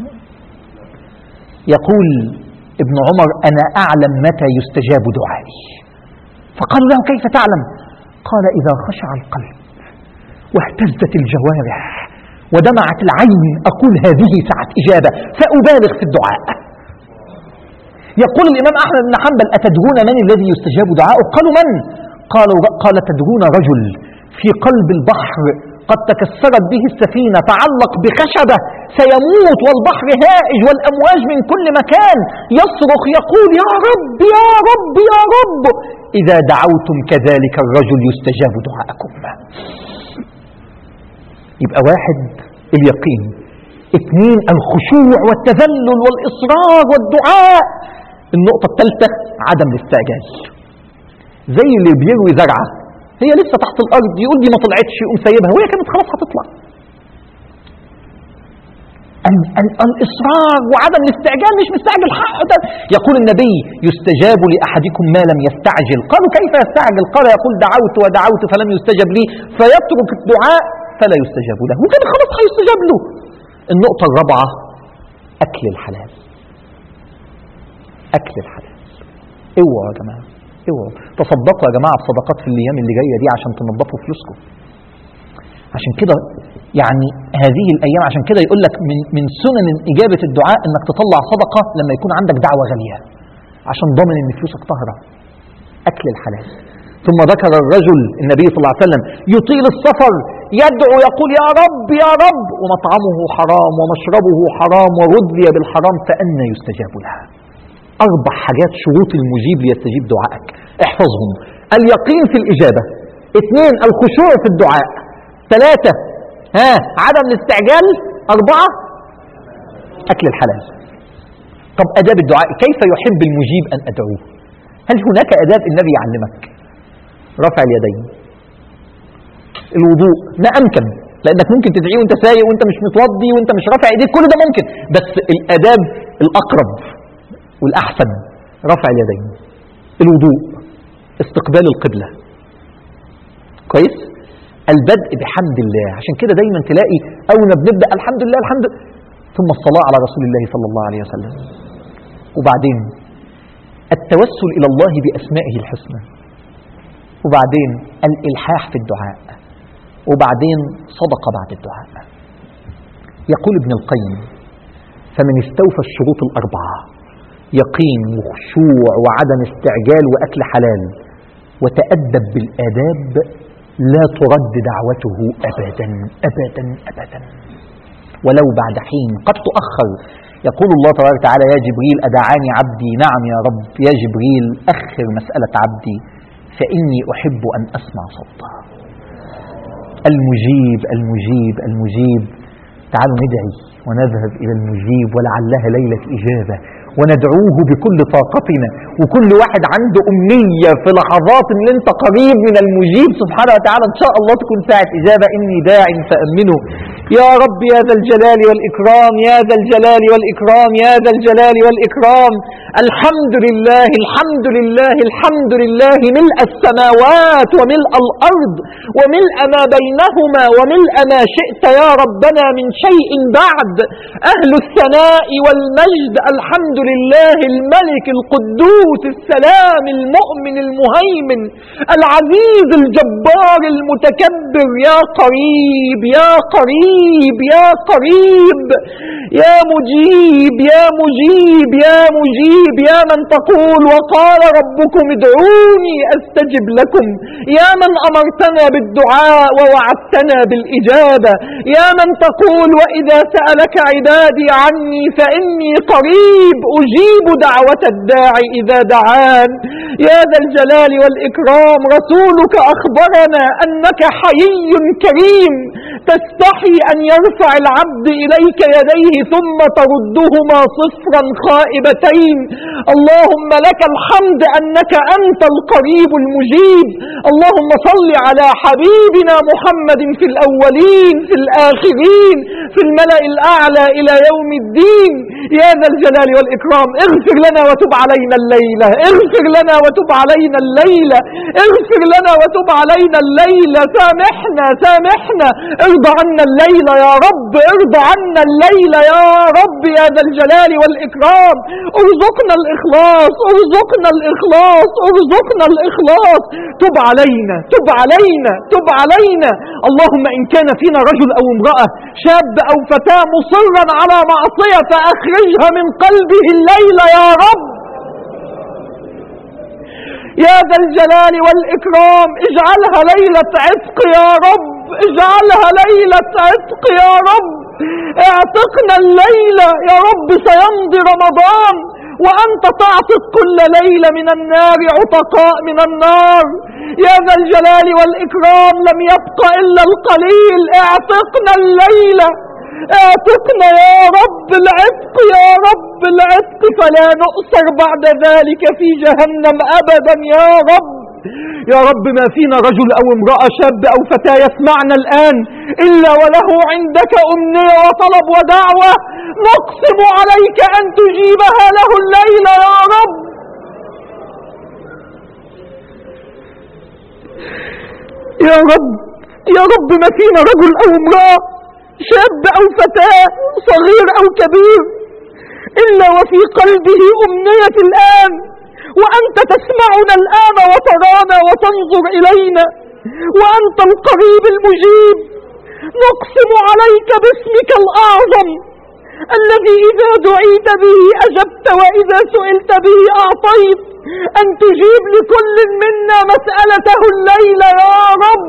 يقول ابن عمر أنا أعلم متى يستجاب دعائي. فقال له كيف تعلم؟ قال إذا خشع القلب واهتزت الجوارح ودمعت العين أقول هذه ساعة إجابة فأبالغ في الدعاء. يقول الإمام أحمد بن حنبل أتدرون من الذي يستجاب دعاؤه؟ قالوا من؟ قالوا قال تدرون رجل في قلب البحر قد تكسرت به السفينة تعلق بخشبة سيموت والبحر هائج والأمواج من كل مكان يصرخ يقول يا رب يا رب يا رب. إذا دعوتم كذلك الرجل يستجاب دعاءكم. يبقى واحد اليقين، اثنين الخشوع والتذلل والإصرار والدعاء. النقطة الثالثة عدم الاستعجال. زي اللي بيروي زرعة هي لسه تحت الأرض يقول دي ما طلعتش يقوم سايبها وهي كانت خلاص هتطلع. ال- ال- الإصرار وعدم الاستعجال، مش مستعجل حقه. يقول النبي يستجاب لأحدكم ما لم يستعجل. قالوا كيف يستعجل؟ قال يقول دعوت ودعوت فلم يستجب لي فيترك الدعاء فلا يستجاب له، وكان خلاص هيستجاب له. النقطة الرابعة أكل الحلال. أكل الحلال. اوعوا يا جماعة، اوعوا تصدقوا يا جماعة بصدقات في الأيام اللي جاية دي عشان تنظفوا فلوسكم. عشان كده يعني هذه الأيام عشان كده يقول لك من من سنن إجابة الدعاء إنك تطلع صدقة لما يكون عندك دعوة غالية عشان ضامن إن فلوسك طاهرة. أكل الحلال. ثم ذكر الرجل النبي صلى الله عليه وسلم يطيل السفر يدعو يقول يا رب يا رب ومطعمه حرام ومشربه حرام وغذي بالحرام فأنى يستجاب لها. أربع حاجات شروط المجيب ليستجيب دعائك، احفظهم. اليقين في الإجابة، اثنين الخشوع في الدعاء، ثلاثة ها عدم الاستعجال، أربعة أكل الحلال. طب أداب الدعاء، كيف يحب المجيب أن أدعوه؟ هل هناك أداب النبي يعلمك؟ رفع اليدين، الوضوء ما أمكن، لأنك ممكن تدعيه وانت سايق وانت مش متوضي وانت مش رافع ايديك، كل ده ممكن، بس الآداب الأقرب والأحسن رفع اليدين، الوضوء، استقبال القبلة، كويس، البدء بحمد الله. عشان كده دايما تلاقي أول ما بنبدأ الحمد لله الحمد لله، ثم الصلاة على رسول الله صلى الله عليه وسلم، وبعدين التوسل إلى الله بأسمائه الحسنى، وبعدين الإلحاح في الدعاء، وبعدين صدقة بعد الدعاء. يقول ابن القيم فمن استوفى الشروط الأربعة يقين وخشوع وعدم استعجال وأكل حلال وتأدب بالآداب لا ترد دعوته أبدا أبدا أبدا ولو بعد حين قد تؤخر. يقول الله تبارك وتعالى يا جبريل أدعاني عبدي؟ نعم يا رب. يا جبريل أخر مسألة عبدي فإني أحب أن أسمع صوته. المجيب المجيب المجيب. تعالوا ندعي ونذهب إلى المجيب ولعلها ليلة إجابة وندعوه بكل طاقتنا، وكل واحد عنده أمنية في لحظات ان انت قريب من المجيب سبحانه وتعالى ان شاء الله تكون ساعة إجابة. إني داع فأمنوا يا رب يا ذا الجلال والإكرام، يا ذا الجلال والإكرام، يا ذا الجلال والإكرام. الحمد لله الحمد لله الحمد لله ملء السماوات وملء الأرض وملء ما بينهما وملء ما شئت يا ربنا من شيء بعد. أهل الثناء والمجد، الحمد لله الملك القدوس السلام المؤمن المهيمن العزيز الجبار المتكبر. يا قريب يا قريب يا قريب، يا مجيب يا مجيب يا مجيب، يا من تقول وقال ربكم ادعوني أستجب لكم، يا من أمرتنا بالدعاء ووعدتنا بالإجابة، يا من تقول وإذا سألك عبادي عني فإني قريب أجيب دعوة الداعي إذا دعان. يا ذا الجلال والإكرام، رسولك أخبرنا أنك حيي كريم تستحي أن يرفع العبد إليك يديه ثم تردهما صفرا خائبتين. اللهم لك الحمد أنك أنت القريب المجيب. اللهم صل على حبيبنا محمد في الأولين في الآخرين في الملأ الأعلى إلى يوم الدين. يا ذا الجلال والإكرام، اغفر لنا وتب علينا الليلة، اغفر لنا وتب علينا الليلة، اغفر لنا وتب علينا الليلة. سامحنا سامحنا، ارضى عنا الليلة يا رب، ارضى عنا الليلة يا رب يا ذا الجلال والإكرام. ارزقنا الإخلاص ارزقنا الإخلاص ارزقنا الإخلاص. تب علينا تب علينا تب علينا. اللهم إن كان فينا رجل أو امرأة شاب أو فتاة مصرا على معصية فأخرجها من قلبه الليلة يا رب يا ذا الجلال والإكرام. اجعلها ليلة عتق يا رب، اجعلها ليلة عتق يا رب. اعتقنا الليلة يا رب، سيمضي رمضان وأنت تعتق كل ليلة من النار عتقاء من النار. يا ذا الجلال والإكرام، لم يبق إلا القليل، اعتقنا الليلة، اعتقنا يا رب العتق يا رب العتق، فلا نؤسر بعد ذلك في جهنم أبدا يا رب. يا رب ما فينا رجل أو امرأة شاب أو فتاة يسمعنا الآن إلا وله عندك أمنية وطلب ودعوة، نقسم عليك أن تجيبها له الليلة يا رب. يا رب يا رب ما فينا رجل أو امرأة شاب أو فتاة صغير أو كبير إلا وفي قلبه أمنية الآن، وأنت تسمعنا الآن وترانا وتنظر إلينا، وأنت القريب المجيب. نقسم عليك باسمك الأعظم الذي إذا دعيت به أجبت وإذا سئلت به أعطيت، أن تجيب لكل منا مسألته الليلة يا رب.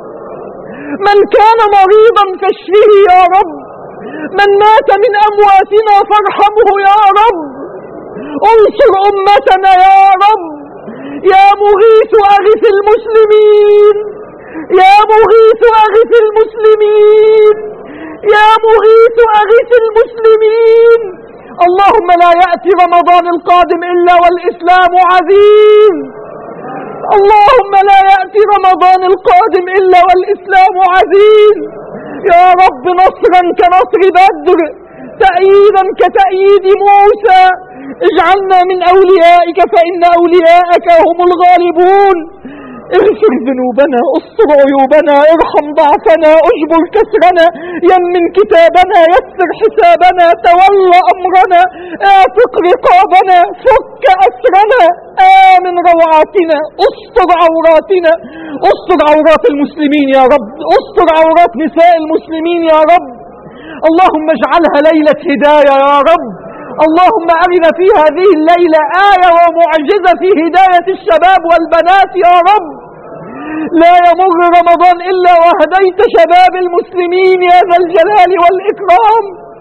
من كان مريضا فاشفه يا رب، من مات من أمواتنا فارحمه يا رب، انصر أمتنا يا رب. يا مغيث أغث المسلمين، يا مغيث أغث المسلمين، يا مغيث أغث المسلمين. اللهم لا يأتي رمضان القادم إلا والإسلام عزيز، اللهم لا يأتي رمضان القادم إلا والإسلام عزيز. يا رب نصرا كنصر بدر، تأييدا كتأييد موسى. اجعلنا من أوليائك فإن أولياءك هم الغالبون. اغفر ذنوبنا، استر عيوبنا، ارحم ضعفنا، اجبر كسرنا، يمن كتابنا، يسر حسابنا، تولى أمرنا، اعتق رقابنا، فك أسرنا، آمن روعاتنا، استر عوراتنا، استر عورات المسلمين يا رب، استر عورات نساء المسلمين يا رب. اللهم اجعلها ليلة هداية يا رب. اللهم أرنا في هذه الليلة آية ومعجزة في هداية الشباب والبنات يا رب. لا يمر رمضان إلا وهديت شباب المسلمين يا ذا الجلال والإكرام.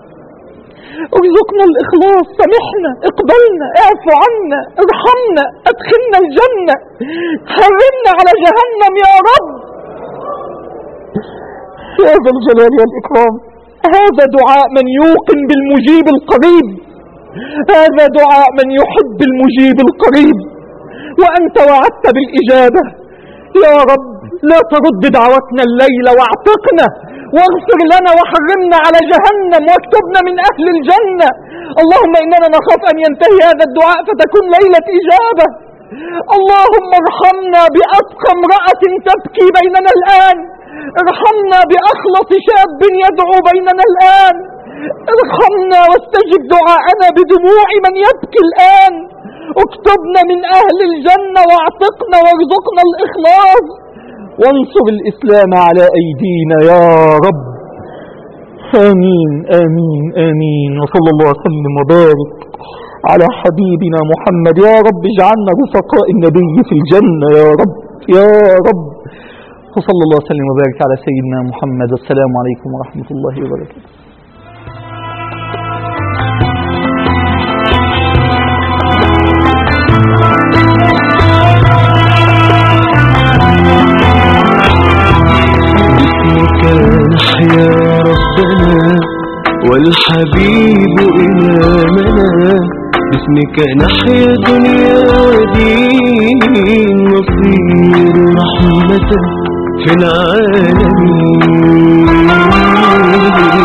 ارزقنا الإخلاص، سامحنا، اقبلنا، اعفو عنا، ارحمنا، ادخلنا الجنة، حرمنا على جهنم يا رب يا ذا الجلال والإكرام. هذا دعاء من يوقن بالمجيب القريب، هذا دعاء من يحب المجيب القريب، وأنت وعدت بالإجابة يا رب. لا ترد دعوتنا الليلة، واعتقنا واغفر لنا وحرمنا على جهنم واكتبنا من أهل الجنة. اللهم إننا نخاف أن ينتهي هذا الدعاء فتكون ليلة إجابة. اللهم ارحمنا بأتقى امرأة تبكي بيننا الآن، ارحمنا بأخلص شاب يدعو بيننا الآن، ارحمنا واستجب دعاءنا بدموع من يبكي الآن، اكتبنا من أهل الجنة واعتقنا وارزقنا الإخلاص، وانصر الإسلام على أيدينا يا رب. آمين آمين آمين. وصلى الله وسلم وبارك على حبيبنا محمد. يا رب اجعلنا رفقاء النبي في الجنة يا رب يا رب. وصلى الله وسلم وبارك على سيدنا محمد. السلام عليكم ورحمة الله وبركاته. نحيا ربنا والحبيب إمامنا، باسمك نحيا دنيا ودين، نصير رحمة في العالمين.